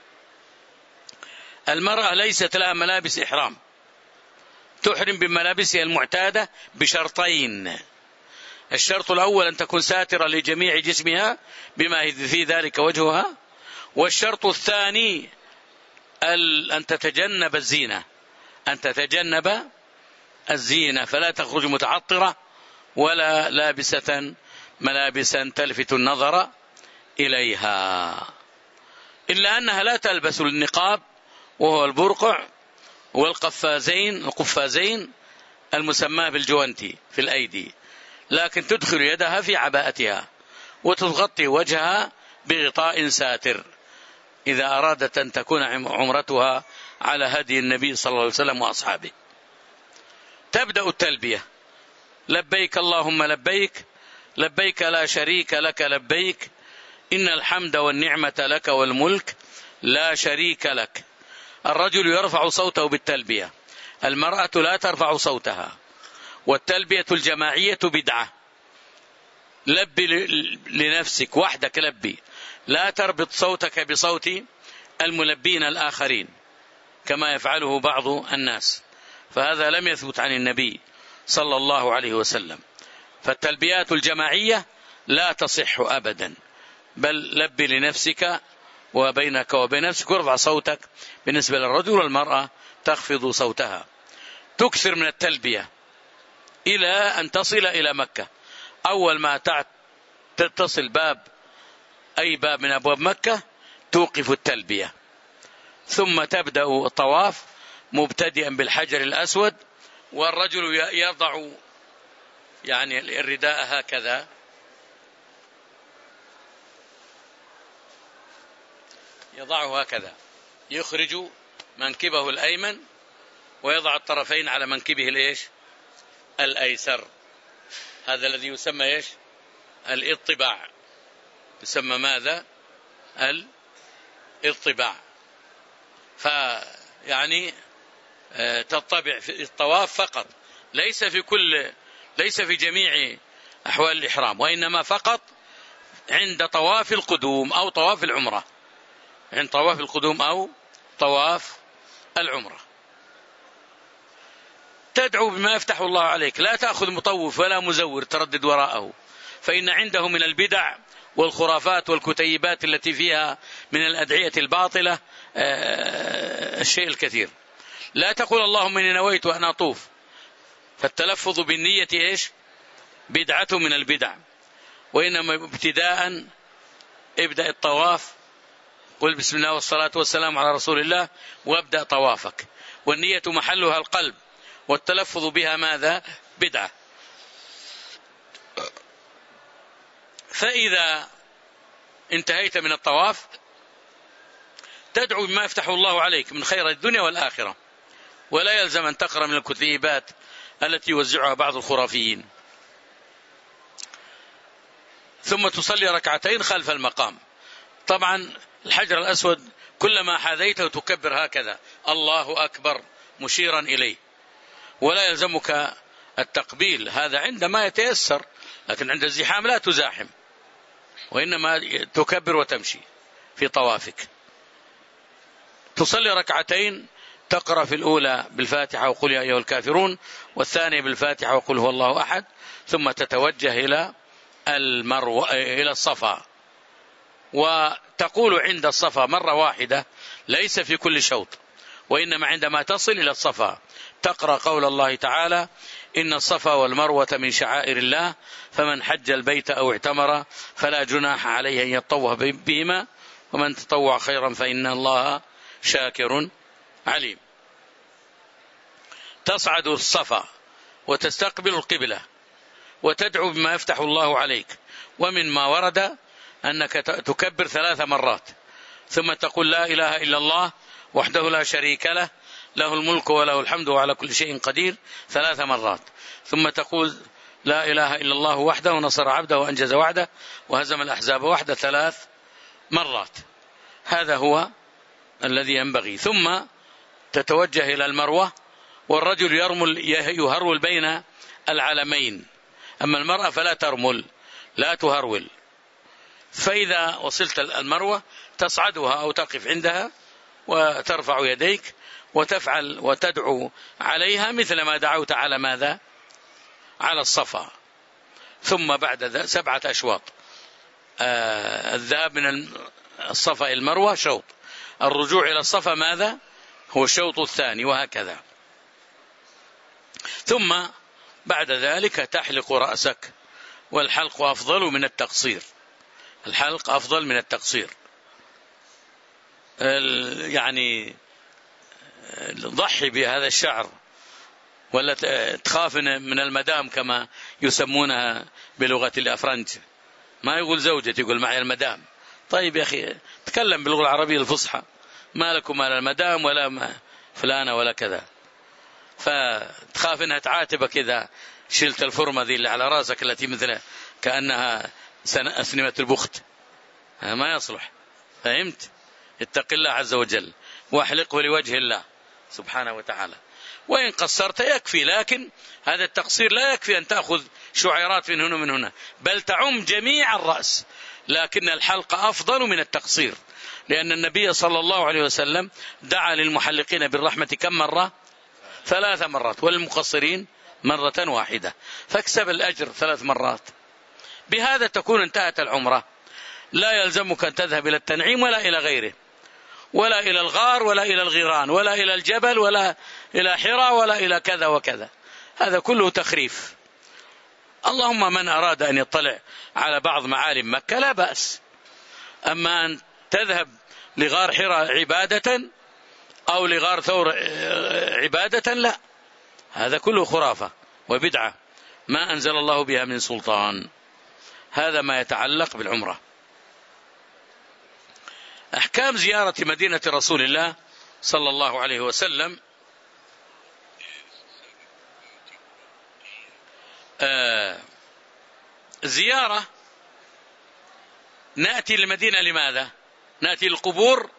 المرأة ليست لها ملابس إحرام، تحرم بملابسها المعتادة بشرطين: الشرط الأول أن تكون ساترة لجميع جسمها بما في ذلك وجهها، والشرط الثاني أن تتجنب الزينة، فلا تخرج متعطرة ولا لابسة ملابسا تلفت النظر إليها، إلا أنها لا تلبس النقاب وهو البرقع والقفازين المسمى بالجوانتي في الأيدي، لكن تدخل يدها في عباءتها وتغطي وجهها بغطاء ساتر إذا أرادت أن تكون عمرتها على هدي النبي صلى الله عليه وسلم وأصحابه. تبدأ التلبية: لبيك اللهم لبيك، لبيك لا شريك لك لبيك، إن الحمد والنعمة لك والملك لا شريك لك. الرجل يرفع صوته بالتلبية، المرأة لا ترفع صوتها، والتلبية الجماعية بدعة. لبي لنفسك وحدك، لبي، لا تربط صوتك بصوت الملبين الآخرين كما يفعله بعض الناس، فهذا لم يثبت عن النبي صلى الله عليه وسلم. فالتلبيات الجماعية لا تصح أبدا، بل لبي لنفسك وبينك وبين نفسك، وارفع صوتك. بالنسبة للرجل والمرأة تخفض صوتها. تكثر من التلبية إلى أن تصل إلى مكة. أول ما تتصل أي باب من أبواب مكة توقف التلبية، ثم تبدأ الطواف مبتدئا بالحجر الأسود، والرجل يضع يعني الرداء هكذا، يضعه هكذا، يخرج منكبه الأيمن ويضع الطرفين على منكبه الأيسر. هذا الذي يسمى الاطباع، يسمى ماذا؟ الاطباع. فيعني تطبع في الطواف فقط، ليس في جميع أحوال الإحرام، وإنما فقط عند طواف القدوم أو طواف العمرة، عند طواف القدوم أو طواف العمرة. تدعو بما يفتح الله عليك، لا تأخذ مطوف ولا مزور تردد وراءه، فإن عنده من البدع والخرافات والكتيبات التي فيها من الأدعية الباطلة الشيء الكثير. لا تقول اللهم إني نويت وأن أطوف، فالتلفظ بالنية إيش؟ بدعة من البدع. وإنما ابتداء ابدأ الطواف، قل بسم الله والصلاة والسلام على رسول الله، وابدأ طوافك، والنية محلها القلب، والتلفظ بها ماذا؟ بدعة. فإذا انتهيت من الطواف تدعو بما يفتح الله عليك من خير الدنيا والآخرة، ولا يلزم أن تقرأ من الكتيبات التي يوزعها بعض الخرافيين. ثم تصلي ركعتين خلف المقام. طبعا الحجر الأسود كلما حاذيته تكبر هكذا الله أكبر مشيرا إليه، ولا يلزمك التقبيل، هذا عندما يتيسر، لكن عند الزحام لا تزاحم، وإنما تكبر وتمشي في طوافك. تصلي ركعتين، تقرأ في الأولى بالفاتحة وقل يا أيها الكافرون، والثانية بالفاتحة وقل هو الله أحد، ثم تتوجه إلى المروة إلى الصفا، وتقول عند الصفا مرة واحدة ليس في كل شوط، وإنما عندما تصل إلى الصفا تقرأ قول الله تعالى إن الصفا والمروة من شعائر الله فمن حج البيت أو اعتمر فلا جناح عليه أن يطوف بهما ومن تطوع خيرا فإن الله شاكر عليم. تصعد الصفا وتستقبل القبلة وتدعو بما يفتح الله عليك، ومن ما ورد أنك تكبر 3 مرات، ثم تقول لا إله إلا الله وحده لا شريك له، له الملك وله الحمد وعلى كل شيء قدير 3 مرات، ثم تقول لا إله إلا الله وحده نصر عبده وأنجز وعده وهزم الأحزاب وحده 3 مرات. هذا هو الذي ينبغي. ثم تتوجه إلى المروة، والرجل يهرول بين العلمين، أما المرأة فلا ترمل، لا تهرول. فإذا وصلت المروة تصعدها أو تقف عندها وترفع يديك وتفعل وتدعو عليها مثل ما دعوت على ماذا؟ على الصفا. ثم بعد 7 أشواط، الذهاب من الصفا إلى المروة شوط، الرجوع إلى الصفا ماذا؟ هو الشوط الثاني، وهكذا. ثم بعد ذلك تحلق رأسك، والحلق أفضل من التقصير، الحلق أفضل من التقصير. يعني ضحي بهذا الشعر، ولا تخاف من المدام كما يسمونها بلغة الأفرنج، ما يقول زوجتي، يقول معي المدام. طيب يا أخي تكلم باللغة العربية الفصحى، ما لكم على المدام ولا فلانة ولا كذا، فتخاف انها تعاتبك إذا شلت الفرمة ذي اللي على راسك التي مثل كأنها أسنمة البخت، ما يصلح. فهمت؟ اتق الله عز وجل واحلقه لوجه الله سبحانه وتعالى. وإن قصرت يكفي، لكن هذا التقصير لا يكفي أن تأخذ شعيرات من هنا ومن هنا، بل تعم جميع الرأس، لكن الحلق أفضل من التقصير، لأن النبي صلى الله عليه وسلم دعا للمحلقين بالرحمة كم مرة؟ 3 مرات، وللمقصرين مرة واحدة، فاكسب الأجر 3 مرات. بهذا تكون انتهت العمرة. لا يلزمك أن تذهب إلى التنعيم ولا إلى غيره، ولا إلى الغار ولا إلى الغيران ولا إلى الجبل ولا إلى حراء ولا إلى كذا وكذا، هذا كله تخريف. اللهم من أراد أن يطلع على بعض معالم مكة لا بأس، أما أن تذهب لغار حراء عبادة أو لغار ثور عبادة لا، هذا كله خرافة وبدعة ما أنزل الله بها من سلطان. هذا ما يتعلق بالعمرة. أحكام زيارة مدينة رسول الله صلى الله عليه وسلم. زيارة نأتي للمدينة لماذا؟ نأتي للقبور؟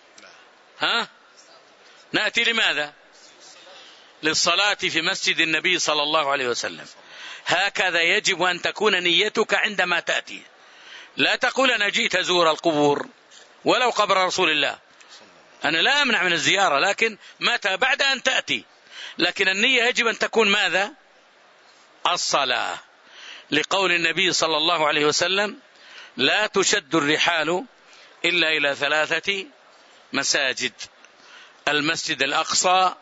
نأتي لماذا؟ للصلاة في مسجد النبي صلى الله عليه وسلم. هكذا يجب أن تكون نيتك عندما تأتي. لا تقول أنا جئت أزور القبور ولو قبر رسول الله، أنا لا أمنع من الزيارة، لكن متى؟ بعد أن تأتي. لكن النية يجب أن تكون ماذا؟ الصلاة، لقول النبي صلى الله عليه وسلم: لا تشد الرحال إلا إلى 3 مساجد: المسجد الأقصى،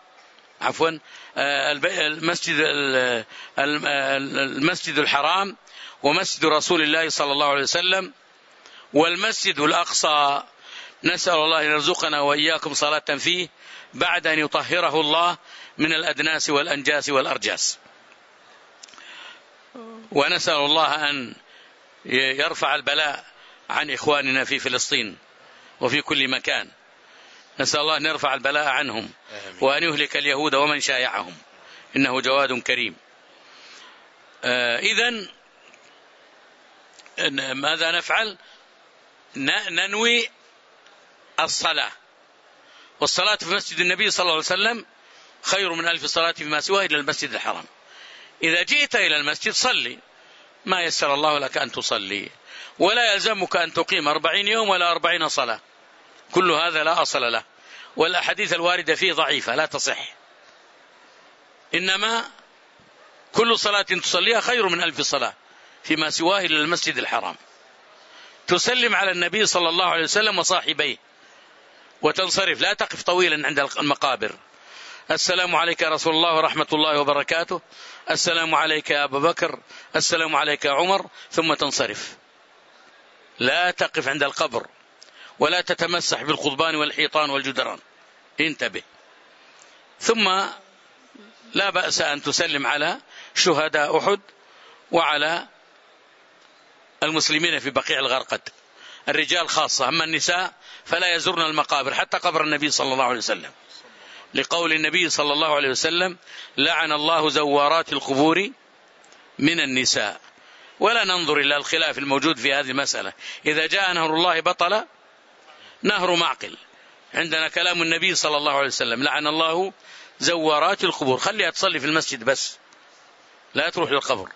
المسجد الحرام، ومسجد رسول الله صلى الله عليه وسلم، والمسجد الأقصى نسأل الله أن يرزقنا وإياكم صلاة فيه بعد أن يطهره الله من الأدناس والأنجاس والأرجاس. ونسأل الله أن يرفع البلاء عن إخواننا في فلسطين وفي كل مكان. نسأل الله أن يرفع البلاء عنهم وأن يهلك اليهود ومن شايعهم، إنه جواد كريم. إذن ماذا نفعل؟ ننوي الصلاة، والصلاة في مسجد النبي صلى الله عليه وسلم خير من 1000 صلاة فيما سواه إلى المسجد الحرام. إذا جئت إلى المسجد صلي ما يسر الله لك أن تصلي، ولا يلزمك أن تقيم 40 يوم ولا 40 صلاة، كل هذا لا أصل له، والأحاديث الواردة فيه ضعيفة لا تصح. إنما كل صلاة تصليها خير من 1000 صلاة فيما سواه إلى المسجد الحرام. تسلم على النبي صلى الله عليه وسلم وصاحبيه وتنصرف، لا تقف طويلا عند المقابر. السلام عليك يا رسول الله ورحمة الله وبركاته، السلام عليك يا أبا بكر، السلام عليك يا عمر، ثم تنصرف. لا تقف عند القبر، ولا تتمسح بالقضبان والحيطان والجدران، انتبه. ثم لا بأس أن تسلم على شهداء أحد وعلى المسلمين في بقيع الغرقد، الرجال خاصة، أما النساء فلا يزورن المقابر حتى قبر النبي صلى الله عليه وسلم، لقول النبي صلى الله عليه وسلم: لعن الله زوارات القبور من النساء. ولا ننظر إلى الخلاف الموجود في هذه المسألة، إذا جاء نهر الله بطل نهر معقل. عندنا كلام النبي صلى الله عليه وسلم: لعن الله زوارات القبور، خليها تصلي في المسجد بس، لا تروح للقبر.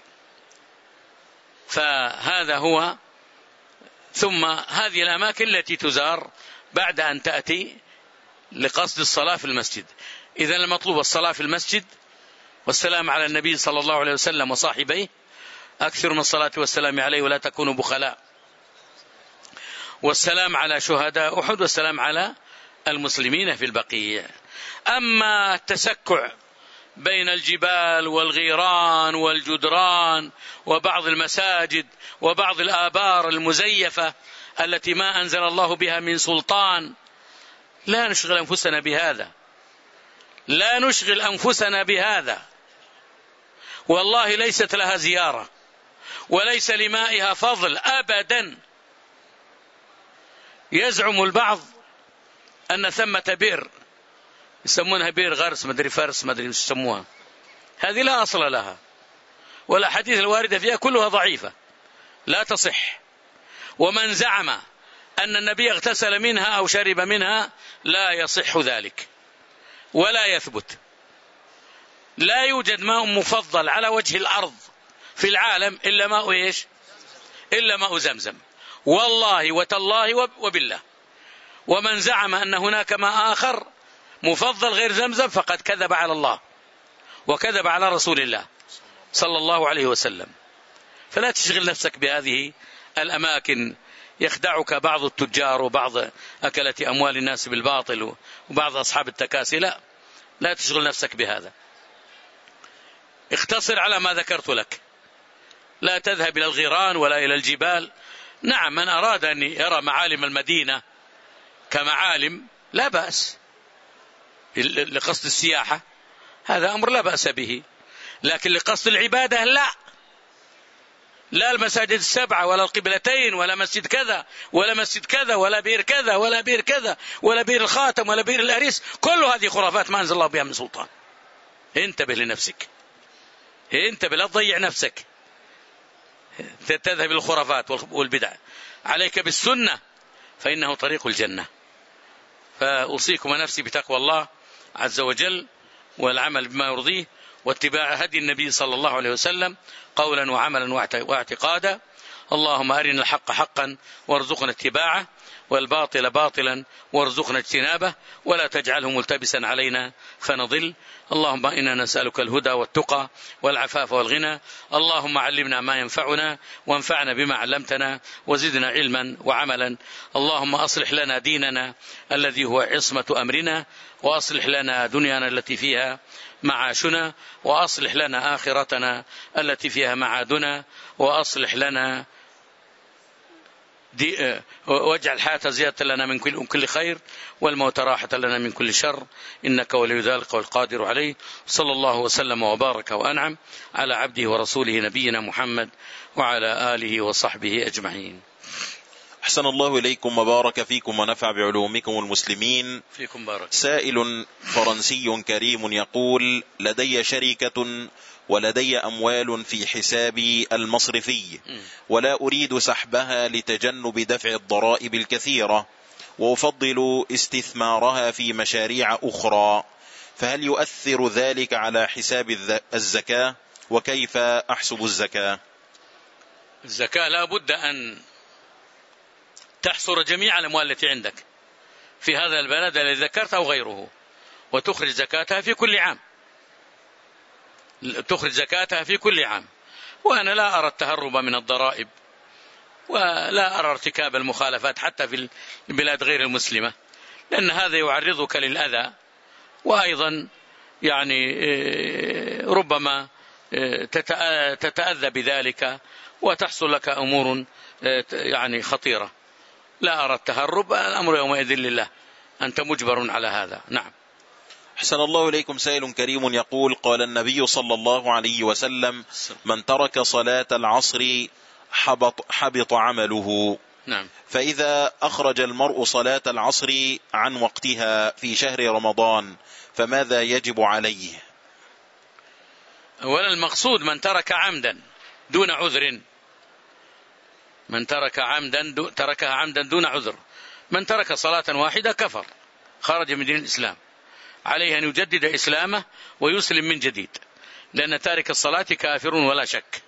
فهذا هو. ثم هذه الأماكن التي تزار بعد أن تأتي لقصد الصلاة في المسجد. إذن المطلوب الصلاة في المسجد، والسلام على النبي صلى الله عليه وسلم وصاحبيه، أكثر من الصلاة والسلام عليه ولا تكونوا بخلاء، والسلام على شهداء أحد، والسلام على المسلمين في البقيع. أما التسكع بين الجبال والغيران والجدران وبعض المساجد وبعض الآبار المزيفة التي ما أنزل الله بها من سلطان، لا نشغل أنفسنا بهذا، لا نشغل أنفسنا بهذا. والله ليست لها زيارة، وليس لمائها فضل أبدا. يزعم البعض أن ثمة بئر يسمونها بئر غرس، مدري فرس، مدري يسموها، هذه لا أصل لها، والأحاديث الواردة فيها كلها ضعيفة لا تصح. ومن زعم أن النبي اغتسل منها أو شرب منها لا يصح ذلك ولا يثبت. لا يوجد ماء مفضل على وجه الأرض في العالم إلا ماء إيش؟ إلا ماء زمزم، والله وتالله وبالله. ومن زعم أن هناك ماء آخر مفضل غير زمزم فقد كذب على الله وكذب على رسول الله صلى الله عليه وسلم. فلا تشغل نفسك بهذه الأماكن، يخدعك بعض التجار وبعض أكلة أموال الناس بالباطل وبعض أصحاب التكاسي. لا تشغل نفسك بهذا، اختصر على ما ذكرت لك، لا تذهب إلى الغيران ولا إلى الجبال. نعم، من أراد أن يرى معالم المدينة كمعالم لا بأس، لقصد السياحة هذا أمر لا بأس به، لكن لقصد العبادة لا المساجد السبعة ولا القبلتين ولا مسجد كذا ولا مسجد كذا ولا بير كذا ولا بير كذا ولا بير الخاتم ولا بير الأريس، كل هذه خرافات ما أنزل الله بها من سلطان. انتبه لنفسك، انتبه لا تضيع نفسك تذهب الخرافات والبدع. عليك بالسنة فإنه طريق الجنة. فأوصيكم ونفسي بتقوى الله عز وجل والعمل بما يرضيه واتباع هدي النبي صلى الله عليه وسلم قولا وعملا واعتقادا. اللهم أرنا الحق حقا وارزقنا اتباعه، والباطل باطلا وارزقنا اجتنابه ولا تجعله ملتبسا علينا فنضل. اللهم إنا نسألك الهدى والتقى والعفاف والغنى. اللهم علمنا ما ينفعنا وانفعنا بما علمتنا وزدنا علما وعملا. اللهم أصلح لنا ديننا الذي هو عصمة أمرنا، وأصلح لنا دنيانا التي فيها معاشنا، وأصلح لنا آخرتنا التي فيها معادنا، وأصلح لنا واجعل الحياة زيادة لنا من كل خير والموت راحة لنا من كل شر، إنك ولي ذلك والقادر عليه. صلى الله وسلم وبارك وأنعم على عبده ورسوله نبينا محمد وعلى آله وصحبه أجمعين. أحسن الله إليكم وبارك فيكم ونفع بعلومكم المسلمين. فيكم بارك. سائل فرنسي كريم يقول: لدي شركة ولدي أموال في حسابي المصرفي ولا أريد سحبها لتجنب دفع الضرائب الكثيرة، وأفضل استثمارها في مشاريع أخرى، فهل يؤثر ذلك على حساب الزكاة؟ وكيف أحسب الزكاة؟ الزكاة لا بد أن تحصر جميع الأموال التي عندك في هذا البلد الذي ذكرت أو غيره، وتخرج زكاتها في كل عام، تخرج زكاتها في كل عام. وأنا لا أرى التهرب من الضرائب، ولا أرى ارتكاب المخالفات حتى في البلاد غير المسلمة، لأن هذا يعرضك للأذى، وأيضا يعني ربما تتأذى بذلك وتحصل لك أمور يعني خطيرة. لا أرى التهرب، الأمر يومئذ لله، أنت مجبر على هذا. نعم. أحسن الله إليكم. سائل كريم يقول: قال النبي صلى الله عليه وسلم: من ترك صلاة العصر حبط عمله. نعم. فإذا أخرج المرء صلاة العصر عن وقتها في شهر رمضان فماذا يجب عليه؟ أولا المقصود من ترك عمدا دون عذر، من تركها عمدا دون عذر. من ترك صلاة واحدة كفر، خرج من دين الإسلام، عليه أن يجدد إسلامه ويسلم من جديد، لأن تارك الصلاة كافر ولا شك.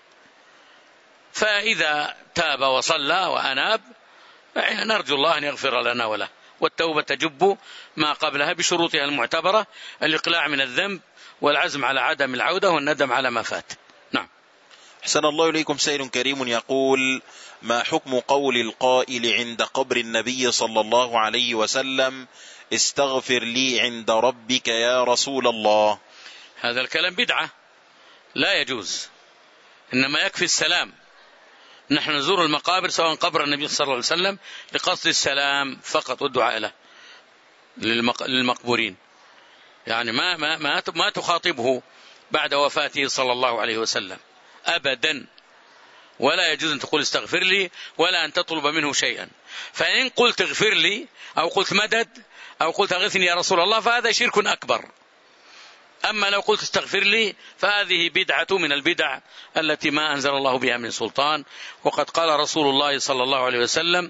فإذا تاب وصلى وأناب نرجو الله أن يغفر لنا وله، والتوبة تجب ما قبلها بشروطها المعتبرة: الإقلاع من الذنب والعزم على عدم العودة والندم على ما فات. نعم. أحسن الله إليكم. سائل كريم يقول: ما حكم قول القائل عند قبر النبي صلى الله عليه وسلم: استغفر لي عند ربك يا رسول الله؟ هذا الكلام بدعة، لا يجوز، إنما يكفي السلام. نحن نزور المقابر سواء قبر النبي صلى الله عليه وسلم لقصد السلام فقط والدعاء له للمقبورين، يعني ما تخاطبه بعد وفاته صلى الله عليه وسلم أبدا، ولا يجوز أن تقول استغفر لي ولا أن تطلب منه شيئا. فإن قلت اغفر لي أو قلت مدد أو قلت اغثني يا رسول الله فهذا شرك أكبر. أما لو قلت استغفر لي فهذه بدعة من البدع التي ما أنزل الله بها من سلطان. وقد قال رسول الله صلى الله عليه وسلم: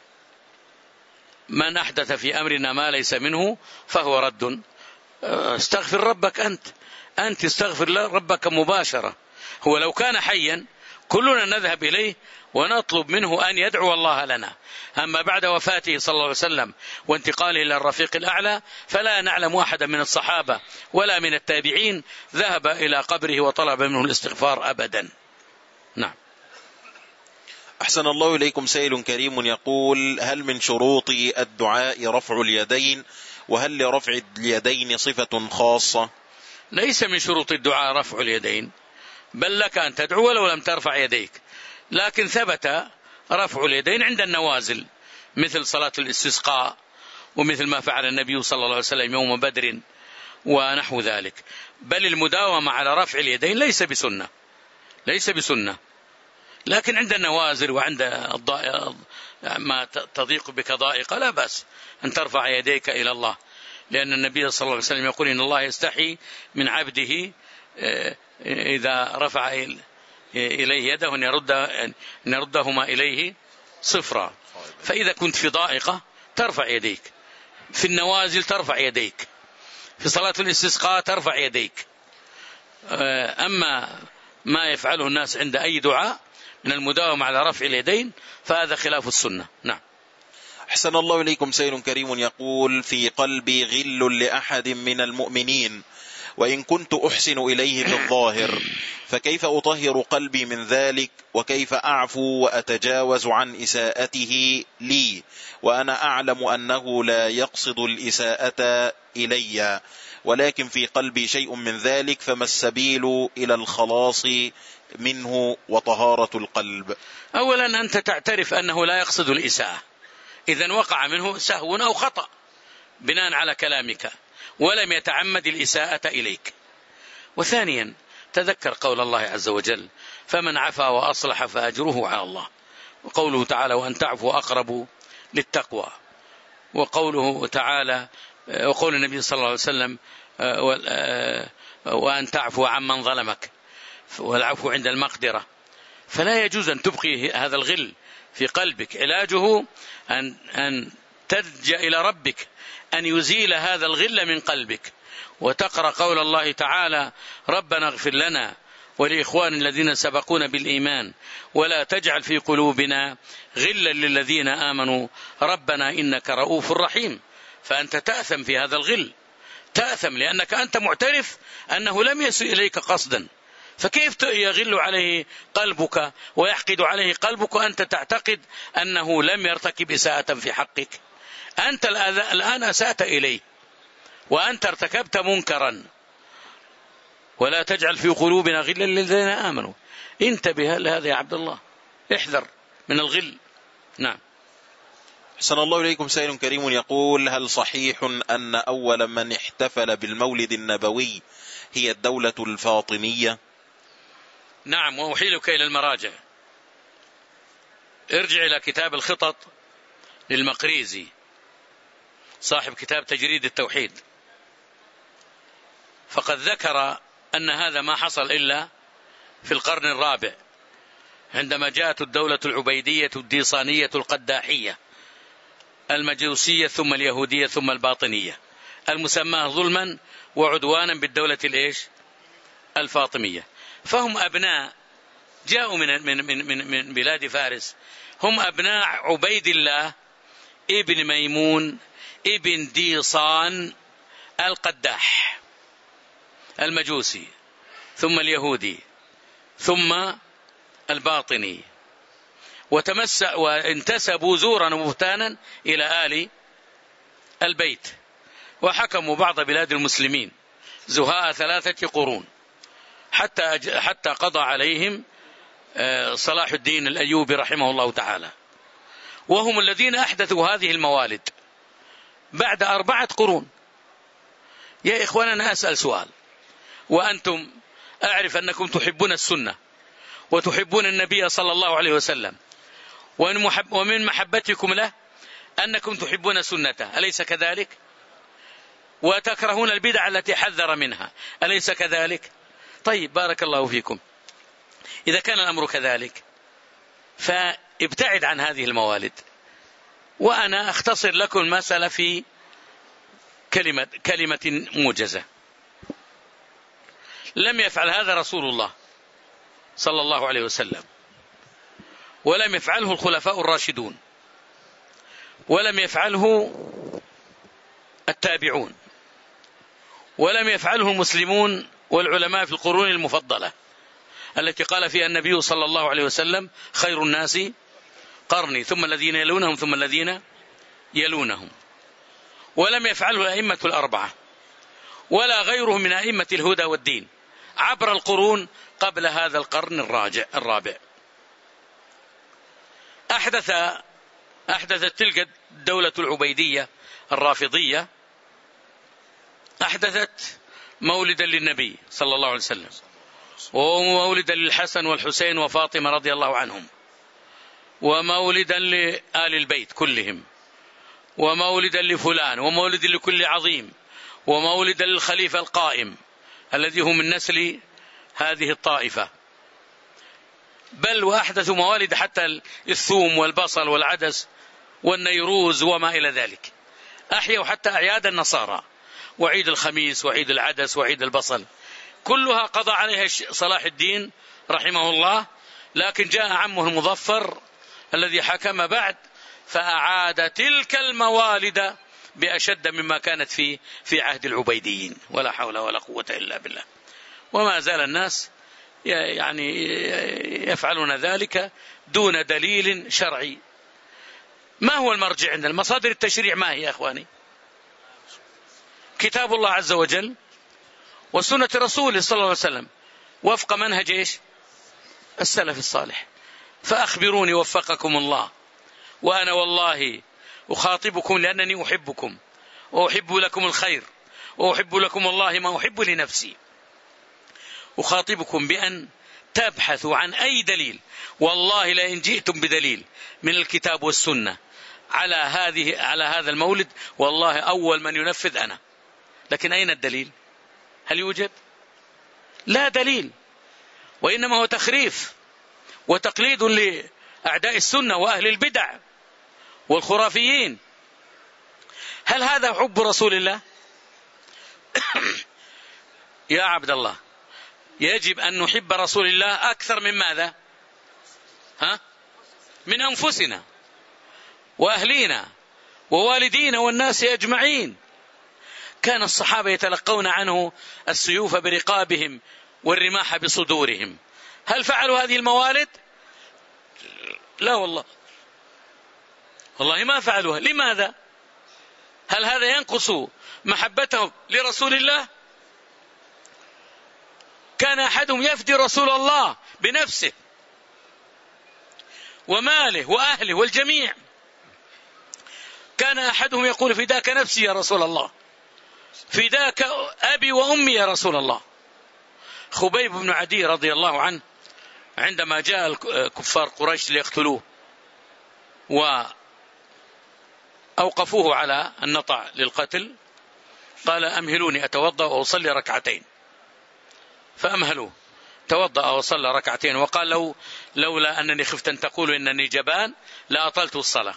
من أحدث في أمرنا ما ليس منه فهو رد. استغفر ربك أنت استغفر ربك مباشرة. هو لو كان حيا كلنا نذهب إليه ونطلب منه أن يدعو الله لنا، أما بعد وفاته صلى الله عليه وسلم وانتقاله إلى الرفيق الأعلى فلا نعلم أحدا من الصحابة ولا من التابعين ذهب إلى قبره وطلب منه الاستغفار أبدا. نعم. أحسن الله إليكم. سائل كريم يقول: هل من شروط الدعاء رفع اليدين؟ وهل لرفع اليدين صفة خاصة؟ ليس من شروط الدعاء رفع اليدين، بل لك أن تدعو ولو لم ترفع يديك، لكن ثبت رفع اليدين عند النوازل مثل صلاة الاستسقاء، ومثل ما فعل النبي صلى الله عليه وسلم يوم بدر ونحو ذلك. بل المداومة على رفع اليدين ليس بسنة، لكن عند النوازل وعند ما تضيق بك ضائقة لا بأس أن ترفع يديك إلى الله، لأن النبي صلى الله عليه وسلم يقول: إن الله يستحي من عبده إذا رفع إليه يده أن يردهما إليه صفرا. فإذا كنت في ضائقة ترفع يديك، في النوازل ترفع يديك، في صلاة الاستسقاء ترفع يديك. أما ما يفعله الناس عند أي دعاء من المداومة على رفع اليدين فهذا خلاف السنة. نعم. أحسن الله إليكم. سائل كريم يقول: في قلبي غل لأحد من المؤمنين وإن كنت أحسن إليه بالظاهر، فكيف أطهر قلبي من ذلك؟ وكيف أعفو وأتجاوز عن إساءته لي وأنا أعلم أنه لا يقصد الإساءة إلي، ولكن في قلبي شيء من ذلك، فما السبيل إلى الخلاص منه وطهارة القلب؟ أولا أنت تعترف أنه لا يقصد الإساءة، إذن وقع منه سهو أو خطأ بناء على كلامك، ولم يتعمد الإساءة إليك. وثانيا تذكر قول الله عز وجل: فمن عفا وأصلح فأجره على الله، وقوله تعالى: وأن تعفوا أقرب للتقوى، وقوله تعالى وقول النبي صلى الله عليه وسلم: وأن تعفوا عمن ظلمك، والعفو عند المقدرة. فلا يجوز أن تبقي هذا الغل في قلبك، علاجه أن تلجأ إلى ربك أن يزيل هذا الغل من قلبك، وتقرأ قول الله تعالى: ربنا اغفر لنا ولإخوان الذين سبقونا بالإيمان ولا تجعل في قلوبنا غلا للذين آمنوا ربنا إنك رؤوف رحيم. فأنت تأثم في هذا الغل، تأثم لأنك أنت معترف أنه لم يسئ إليك قصدا، فكيف يغل عليه قلبك ويحقد عليه قلبك وأنت تعتقد أنه لم يرتكب إساءة في حقك؟ أنت الآن أسأت إليه وأنت ارتكبت منكرا. ولا تجعل في قلوبنا غلا للذين آمنوا. انتبه لهذا يا عبد الله، احذر من الغل. نعم. أحسن الله إليكم. سائل كريم يقول: هل صحيح أن أول من احتفل بالمولد النبوي هي الدولة الفاطمية؟ نعم، وأحيلك إلى المراجع. ارجع إلى كتاب الخطط للمقريزي صاحب كتاب تجريد التوحيد، فقد ذكر أن هذا ما حصل إلا في القرن الرابع، عندما جاءت الدولة العبيدية الديصانية القداحية المجوسية ثم اليهودية ثم الباطنية، المسمى ظلما وعدوانا بالدولة الفاطمية. فهم أبناء جاءوا من بلاد فارس، هم أبناء عبيد الله ابن ميمون ابن ديصان القداح المجوسي ثم اليهودي ثم الباطني، وانتسبوا زورا وبهتانا إلى آل البيت، وحكموا بعض بلاد المسلمين زهاء 3 قرون حتى قضى عليهم صلاح الدين الأيوبي رحمه الله تعالى، وهم الذين أحدثوا هذه الموالد بعد 4 قرون. يا إخواننا أسأل سؤال، وأنتم أعرف أنكم تحبون السنة وتحبون النبي صلى الله عليه وسلم، ومن محبتكم له أنكم تحبون سنته، أليس كذلك؟ وتكرهون البدع التي حذر منها، أليس كذلك؟ طيب، بارك الله فيكم. إذا كان الأمر كذلك فابتعد عن هذه الموالد، وأنا أختصر لكم المسألة في كلمة موجزة. لم يفعل هذا رسول الله صلى الله عليه وسلم، ولم يفعله الخلفاء الراشدون، ولم يفعله التابعون، ولم يفعله المسلمون والعلماء في القرون المفضلة التي قال فيها النبي صلى الله عليه وسلم: خير الناس قرني ثم الذين يلونهم ثم الذين يلونهم. ولم يفعله الأئمة 4 ولا غيرهم من أئمة الهدى والدين عبر القرون قبل هذا القرن الرابع. أحدثت تلك الدولة العبيدية الرافضية، أحدثت مولدا للنبي صلى الله عليه وسلم، ومولدا للحسن والحسين وفاطمة رضي الله عنهم، ومولدا لآل البيت كلهم، ومولدا لفلان، ومولدا لكل عظيم، ومولدا للخليفة القائم الذي هو من نسل هذه الطائفة. بل وأحدثوا موالد حتى الثوم والبصل والعدس والنيروز وما إلى ذلك. أحيوا حتى أعياد النصارى، وعيد الخميس وعيد العدس وعيد البصل، كلها قضى عليها صلاح الدين رحمه الله. لكن جاء عمه المظفر الذي حكم بعد فأعاد تلك الموالد بأشد مما كانت في عهد العبيديين. ولا حول ولا قوة إلا بالله. وما زال الناس يعني يفعلون ذلك دون دليل شرعي. ما هو المرجع عندنا؟ المصادر التشريع ما هي يا أخواني؟ كتاب الله عز وجل وسنة رسوله صلى الله عليه وسلم وفق منهج السلف الصالح. فأخبروني وفقكم الله، وأنا والله أخاطبكم لأنني أحبكم وأحب لكم الخير وأحب لكم الله ما أحب لنفسي. أخاطبكم بأن تبحثوا عن أي دليل، والله لئن جئتم بدليل من الكتاب والسنة على هذا المولد والله أول من ينفذ أنا. لكن أين الدليل؟ هل يوجد؟ لا دليل، وإنما هو تخريف وتقليد لأعداء السنة وأهل البدع والخرافيين. هل هذا حب رسول الله؟ يا عبد الله، يجب أن نحب رسول الله أكثر من ماذا؟ من أنفسنا وأهلينا ووالدينا والناس أجمعين. كان الصحابة يتلقون عنه السيوف برقابهم والرماح بصدورهم. هل فعلوا هذه الموالد؟ لا والله ما فعلوها. لماذا؟ هل هذا ينقص محبتهم لرسول الله؟ كان أحدهم يفدي رسول الله بنفسه وماله وأهله والجميع. كان أحدهم يقول فداك نفسي يا رسول الله، فداك أبي وأمي يا رسول الله. خبيب بن عدي رضي الله عنه عندما جاء كفار قريش ليقتلوه وأوقفوه على النطع للقتل، قال أمهلوني أتوضأ وأصلي ركعتين. فأمهلوه، توضأ وصلى ركعتين، وقال لولا أنني خفت أن تقول إنني جبان لأطلت الصلاة.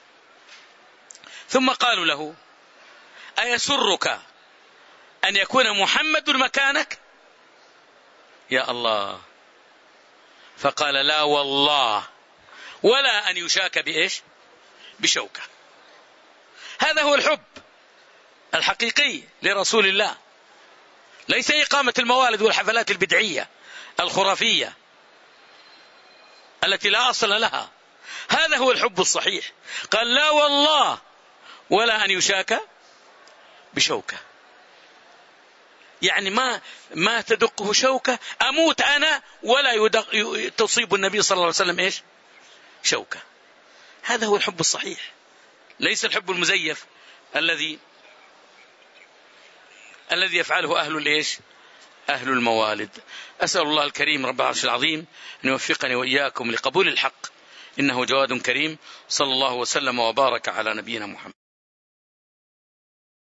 ثم قالوا له أيسرك أن يكون محمد مكانك؟ يا الله. فقال لا والله ولا أن يشاك بإيش؟ بشوكة. هذا هو الحب الحقيقي لرسول الله، ليس إقامة الموالد والحفلات البدعية الخرافية التي لا أصل لها. هذا هو الحب الصحيح. قال لا والله ولا أن يشاك بشوكة، يعني ما تدقه شوكة، أموت أنا ولا تصيب النبي صلى الله عليه وسلم إيش؟ شوكة. هذا هو الحب الصحيح، ليس الحب المزيف الذي يفعله أهل الموالد. أسأل الله الكريم رب العرش العظيم أن يوفقني وإياكم لقبول الحق، إنه جواد كريم. صلى الله وسلم وبارك على نبينا محمد.